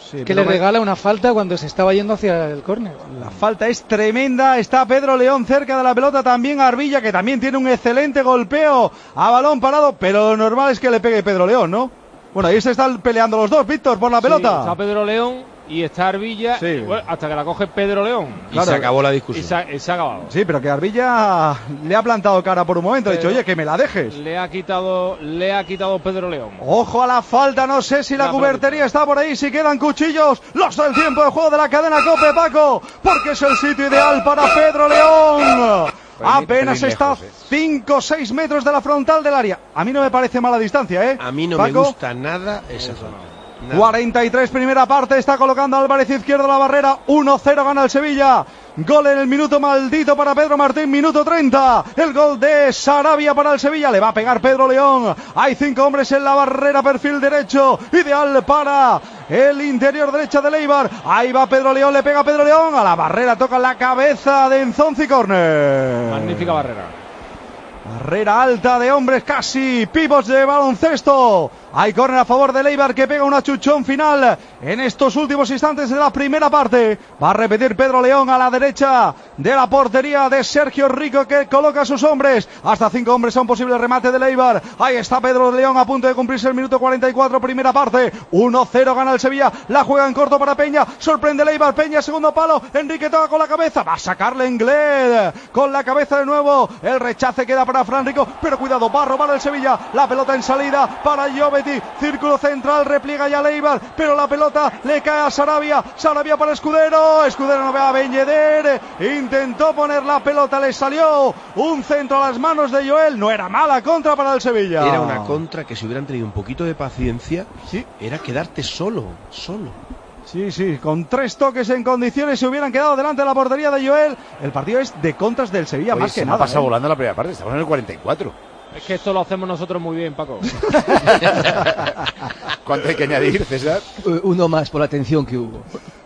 Sí, que le regala una falta cuando se estaba yendo hacia el córner. La falta es tremenda, está Pedro León cerca de la pelota, también Arbilla, que también tiene un excelente golpeo a balón parado, pero lo normal es que le pegue Pedro León, ¿no? Bueno, ahí se están peleando los dos, Víctor, por la pelota. Está Pedro León y está Arbilla, bueno, hasta que la coge Pedro León. Y claro, se acabó la discusión. Y se ha acabado. Sí, pero que Arbilla le ha plantado cara por un momento, ha dicho, oye, que me la dejes. Le ha quitado Pedro León. Ojo a la falta, no sé si la cubertería está por ahí, si quedan cuchillos, los del tiempo de juego de la cadena COPE, Paco, porque es el sitio ideal para Pedro León. Apenas está 5 o 6 metros de la frontal del área. A mí no me parece mala distancia, ¿eh? A mí no Paco, me gusta nada esa zona. 43 primera parte, está colocando Álvarez izquierdo la barrera, 1-0 gana el Sevilla. Gol en el minuto maldito para Pedro Martín, minuto 30. El gol de Sarabia para el Sevilla, le va a pegar Pedro León. Hay 5 hombres en la barrera, perfil derecho, ideal para el interior derecha de Leibar. Ahí va Pedro León, le pega Pedro León, a la barrera toca la cabeza de Enzonzi, córner. Magnífica barrera. Barrera alta de hombres casi, pivots de baloncesto. Hay córner a favor de Leibar, que pega un achuchón final en estos últimos instantes de la primera parte. Va a repetir Pedro León a la derecha de la portería de Sergio Rico, que coloca a sus hombres. Hasta 5 hombres a un posible remate de Leibar. Ahí está Pedro León a punto de cumplirse el minuto 44, primera parte. 1-0 gana el Sevilla. La juega en corto para Peña. Sorprende Leibar. Peña, segundo palo. Enrique toca con la cabeza. Va a sacarle Inglés con la cabeza de nuevo. El rechace queda para Fran Rico, pero cuidado, va a robar el Sevilla. La pelota en salida para Jovetic. Círculo central, repliega ya Leibar, pero la pelota le cae a Sarabia. Sarabia para Escudero. Escudero no ve a Ben Yedder. Intentó poner la pelota, le salió un centro a las manos de Joel. No era mala contra para el Sevilla. Era una contra que si hubieran tenido un poquito de paciencia, ¿sí? Era quedarte solo. Sí, con 3 toques en condiciones se hubieran quedado delante de la portería de Joel. El partido es de contras del Sevilla. Oye, más que nada. Se me ha pasado volando la primera parte, estamos en el 44. Es que esto lo hacemos nosotros muy bien, Paco. ¿Cuánto hay que añadir, César? Uno más por la atención que hubo.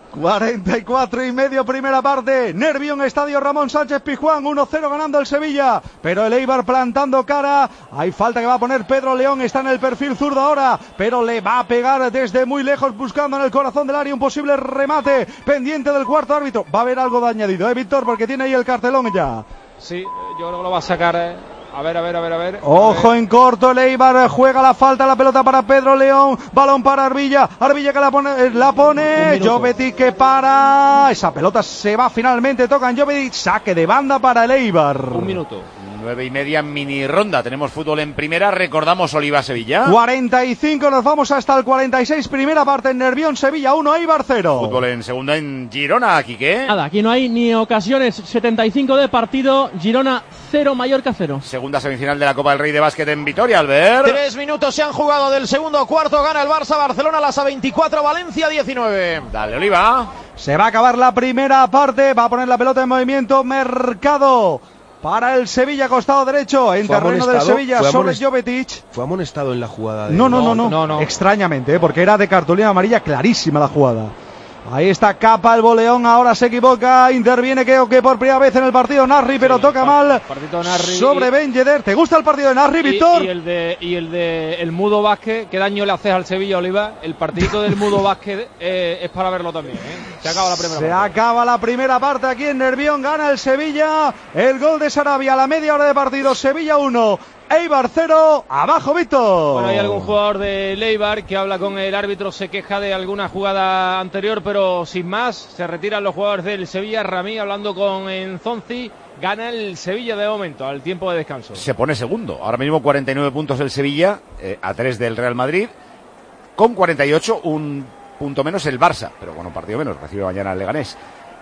44,5 primera parte. Nervión, Estadio Ramón Sánchez Pizjuán, 1-0 ganando el Sevilla, pero el Eibar plantando cara. Hay falta que va a poner Pedro León, está en el perfil zurdo ahora, pero le va a pegar desde muy lejos, buscando en el corazón del área un posible remate, pendiente del cuarto árbitro. Va a haber algo de añadido, Víctor, porque tiene ahí el cartelón ya. Sí, yo creo que lo va a sacar. A ver. Ojo en corto, el Eibar juega la falta, la pelota para Pedro León, balón para Arbilla que la pone, Jovetic que para, esa pelota se va finalmente, toca en Jovetic, saque de banda para el Eibar. 1 minuto. 9:30, mini ronda. Tenemos fútbol en primera. Recordamos Oliva-Sevilla. 45, nos vamos hasta el 46. Primera parte en Nervión, Sevilla 1, Eibar 0. Fútbol en segunda en Girona, Quique. Nada, aquí no hay ni ocasiones. 75 de partido. Girona 0, Mallorca 0. Segunda semifinal de la Copa del Rey de Básquet en Vitoria, Albert. 3 minutos se han jugado del segundo cuarto. Gana el Barça, Barcelona las A24, Valencia 19. Dale, Oliva. Se va a acabar la primera parte. Va a poner la pelota en movimiento Mercado. Para el Sevilla, costado derecho, en terreno del Sevilla, sobre Jovetic. ¿Fue amonestado en la jugada? No. Extrañamente, porque era de cartulina amarilla clarísima la jugada. Ahí está Capa, el boleón, ahora se equivoca, interviene creo que por primera vez en el partido Narri, pero toca mal sobre Ben Yedder. ¿Te gusta el partido de Narri, Víctor? Y el de el Mudo Vázquez, ¿qué daño le haces al Sevilla, Oliva? El partidito del Mudo Vázquez es para verlo también, ¿eh? Se acaba la primera parte. Se acaba la primera parte aquí en Nervión, gana el Sevilla, el gol de Sarabia a la media hora de partido, Sevilla 1. Eibar 0, abajo Víctor. Bueno, hay algún jugador de Eibar que habla con el árbitro, se queja de alguna jugada anterior, pero sin más, se retiran los jugadores del Sevilla. Ramí hablando con Enzonzi, gana el Sevilla de momento, al tiempo de descanso. Se pone segundo, ahora mismo 49 puntos el Sevilla, a 3 del Real Madrid, con 48, un punto menos el Barça, pero bueno, un partido menos, recibe mañana el Leganés.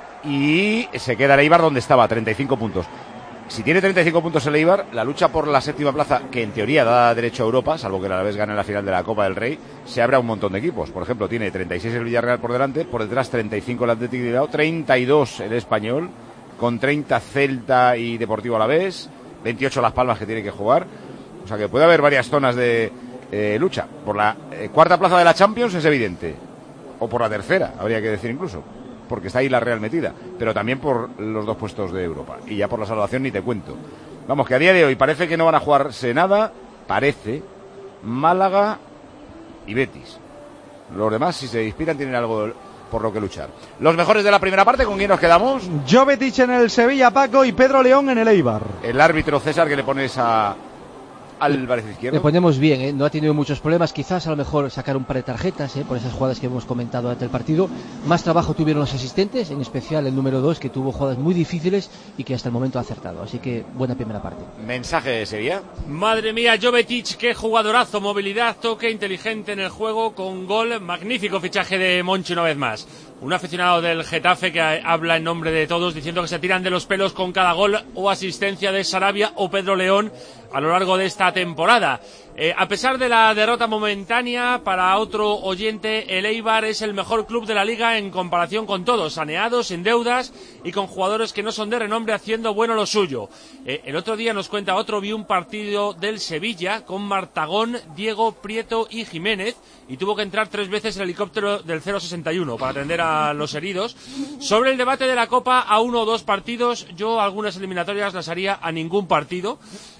Y se queda el Eibar donde estaba, 35 puntos. Si tiene 35 puntos el Eibar, la lucha por la séptima plaza, que en teoría da derecho a Europa, salvo que a la vez gane la final de la Copa del Rey, se abre a un montón de equipos. Por ejemplo, tiene 36 el Villarreal por delante, por detrás 35 el Athletic de Bilbao, 32 el Español, con 30 Celta y Deportivo Alavés, 28 Las Palmas que tiene que jugar. O sea que puede haber varias zonas de lucha. Por la cuarta plaza de la Champions es evidente, o por la tercera, habría que decir incluso, porque está ahí la Real metida, pero también por los 2 puestos de Europa, y ya por la salvación ni te cuento. Vamos, que a día de hoy parece que no van a jugarse nada, parece Málaga y Betis. Los demás, si se inspiran, tienen algo por lo que luchar. Los mejores de la primera parte, ¿con quién nos quedamos? Jovetic en el Sevilla, Paco, y Pedro León en el Eibar. El árbitro César, que le pones a Álvarez izquierdo. Le ponemos bien, no ha tenido muchos problemas, quizás a lo mejor sacar un par de tarjetas por esas jugadas que hemos comentado durante el partido. Más trabajo tuvieron los asistentes, en especial el número 2, que tuvo jugadas muy difíciles y que hasta el momento ha acertado, así que buena primera parte. Mensaje de Sevilla. Madre mía, Jovetic, qué jugadorazo, movilidad, toque inteligente en el juego, con gol, magnífico fichaje de Monchi una vez más. Un aficionado del Getafe que habla en nombre de todos diciendo que se tiran de los pelos con cada gol o asistencia de Sarabia o Pedro León a lo largo de esta temporada. A pesar de la derrota momentánea, para otro oyente, el Eibar es el mejor club de la liga en comparación con todos, saneados, sin deudas y con jugadores que no son de renombre haciendo bueno lo suyo. El otro día nos cuenta otro, vi un partido del Sevilla con Martagón, Diego, Prieto y Jiménez, y tuvo que entrar 3 veces el helicóptero del 061 para atender a los heridos. Sobre el debate de la Copa, a 1 o 2 partidos, yo algunas eliminatorias las haría a ningún partido.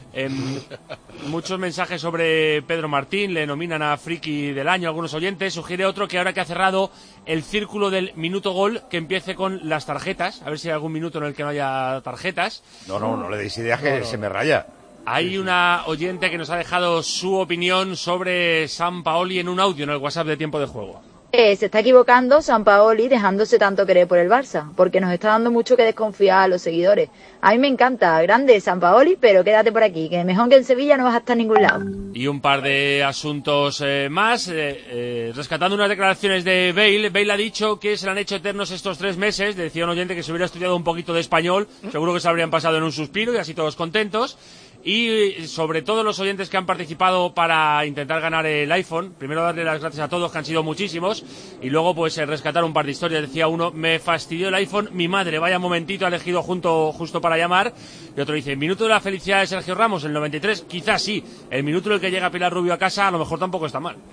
Muchos mensajes sobre Pedro Martín, le nominan a Friki del Año algunos oyentes. Sugiere otro que ahora que ha cerrado el círculo del minuto gol, que empiece con las tarjetas, a ver si hay algún minuto en el que no haya tarjetas. No le deis ideas que se me raya. Hay una oyente que nos ha dejado su opinión sobre Sampaoli en un audio en el WhatsApp de Tiempo de Juego. Se está equivocando Sampaoli dejándose tanto querer por el Barça, porque nos está dando mucho que desconfiar a los seguidores. A mí me encanta, grande Sampaoli, pero quédate por aquí, que mejor que en Sevilla no vas a estar en ningún lado. Y un par de asuntos más, rescatando unas declaraciones de Bale. Bale ha dicho que se le han hecho eternos estos 3 meses, decía un oyente que se hubiera estudiado un poquito de español, seguro que se habrían pasado en un suspiro y así todos contentos. Y sobre todo los oyentes que han participado para intentar ganar el iPhone, primero darle las gracias a todos, que han sido muchísimos, y luego pues rescatar un par de historias. Decía uno, me fastidió el iPhone, mi madre, vaya momentito, ha elegido justo para llamar. Y otro dice, minuto de la felicidad de Sergio Ramos, el 93, quizás sí, el minuto en el que llega Pilar Rubio a casa a lo mejor tampoco está mal.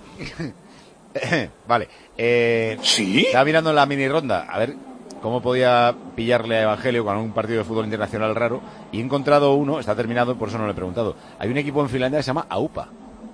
Vale, ¿sí? Estaba mirando en la mini ronda, a ver cómo podía pillarle a Evangelio con un partido de fútbol internacional raro, y he encontrado uno, está terminado, por eso no le he preguntado. Hay un equipo en Finlandia que se llama AUPA.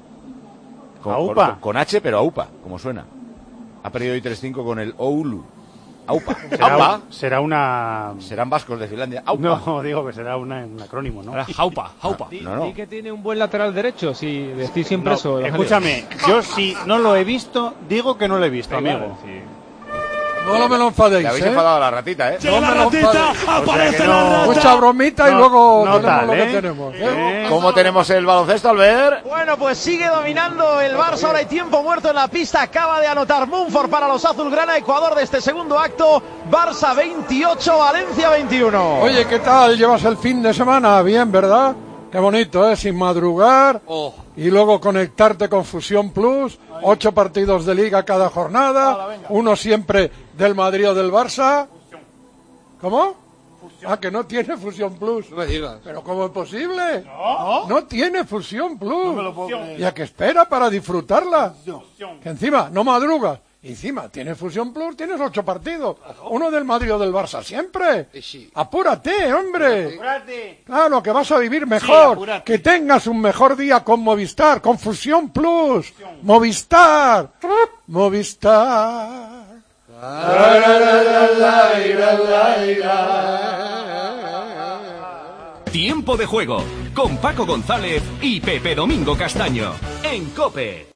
Con H, pero AUPA, como suena. Ha perdido hoy 3-5 con el Oulu. AUPA. Serán vascos de Finlandia. AUPA. No, digo que será un acrónimo, ¿no? Jaupa. No. Sí que tiene un buen lateral derecho, si decís siempre eso. Escúchame, yo si no lo he visto, digo que no lo he visto, amigo. Claro, sí. No me lo enfadéis, Le habéis enfadado a la ratita, ¿eh? No me lo enfadéis. Aparece la rata. Mucha bromita y luego no tenemos tal, lo que tenemos. ¿Cómo tenemos el baloncesto, Albert? Bueno, pues sigue dominando el Barça, ahora hay tiempo muerto en la pista, acaba de anotar Mumford para los azulgrana, Ecuador de este segundo acto, Barça 28, Valencia 21. Oye, ¿qué tal llevas el fin de semana? Bien, ¿verdad? Qué bonito, sin madrugar y luego conectarte con Fusión Plus, 8 partidos de liga cada jornada, uno siempre del Madrid o del Barça. ¿Cómo? Que no tiene Fusión Plus. No me digas. ¿Pero cómo es posible? No tiene Fusión Plus. No me lo puedo creer. ¿Y a qué espera para disfrutarla? Que encima no madrugas. Encima, tienes Fusión Plus, tienes 8 partidos. Uno del Madrid o del Barça, siempre. Sí. Apúrate, hombre. Apúrate. Claro, que vas a vivir mejor. Sí, que tengas un mejor día con Movistar, con Fusión Plus. Movistar. Tiempo de Juego con Paco González y Pepe Domingo Castaño en COPE.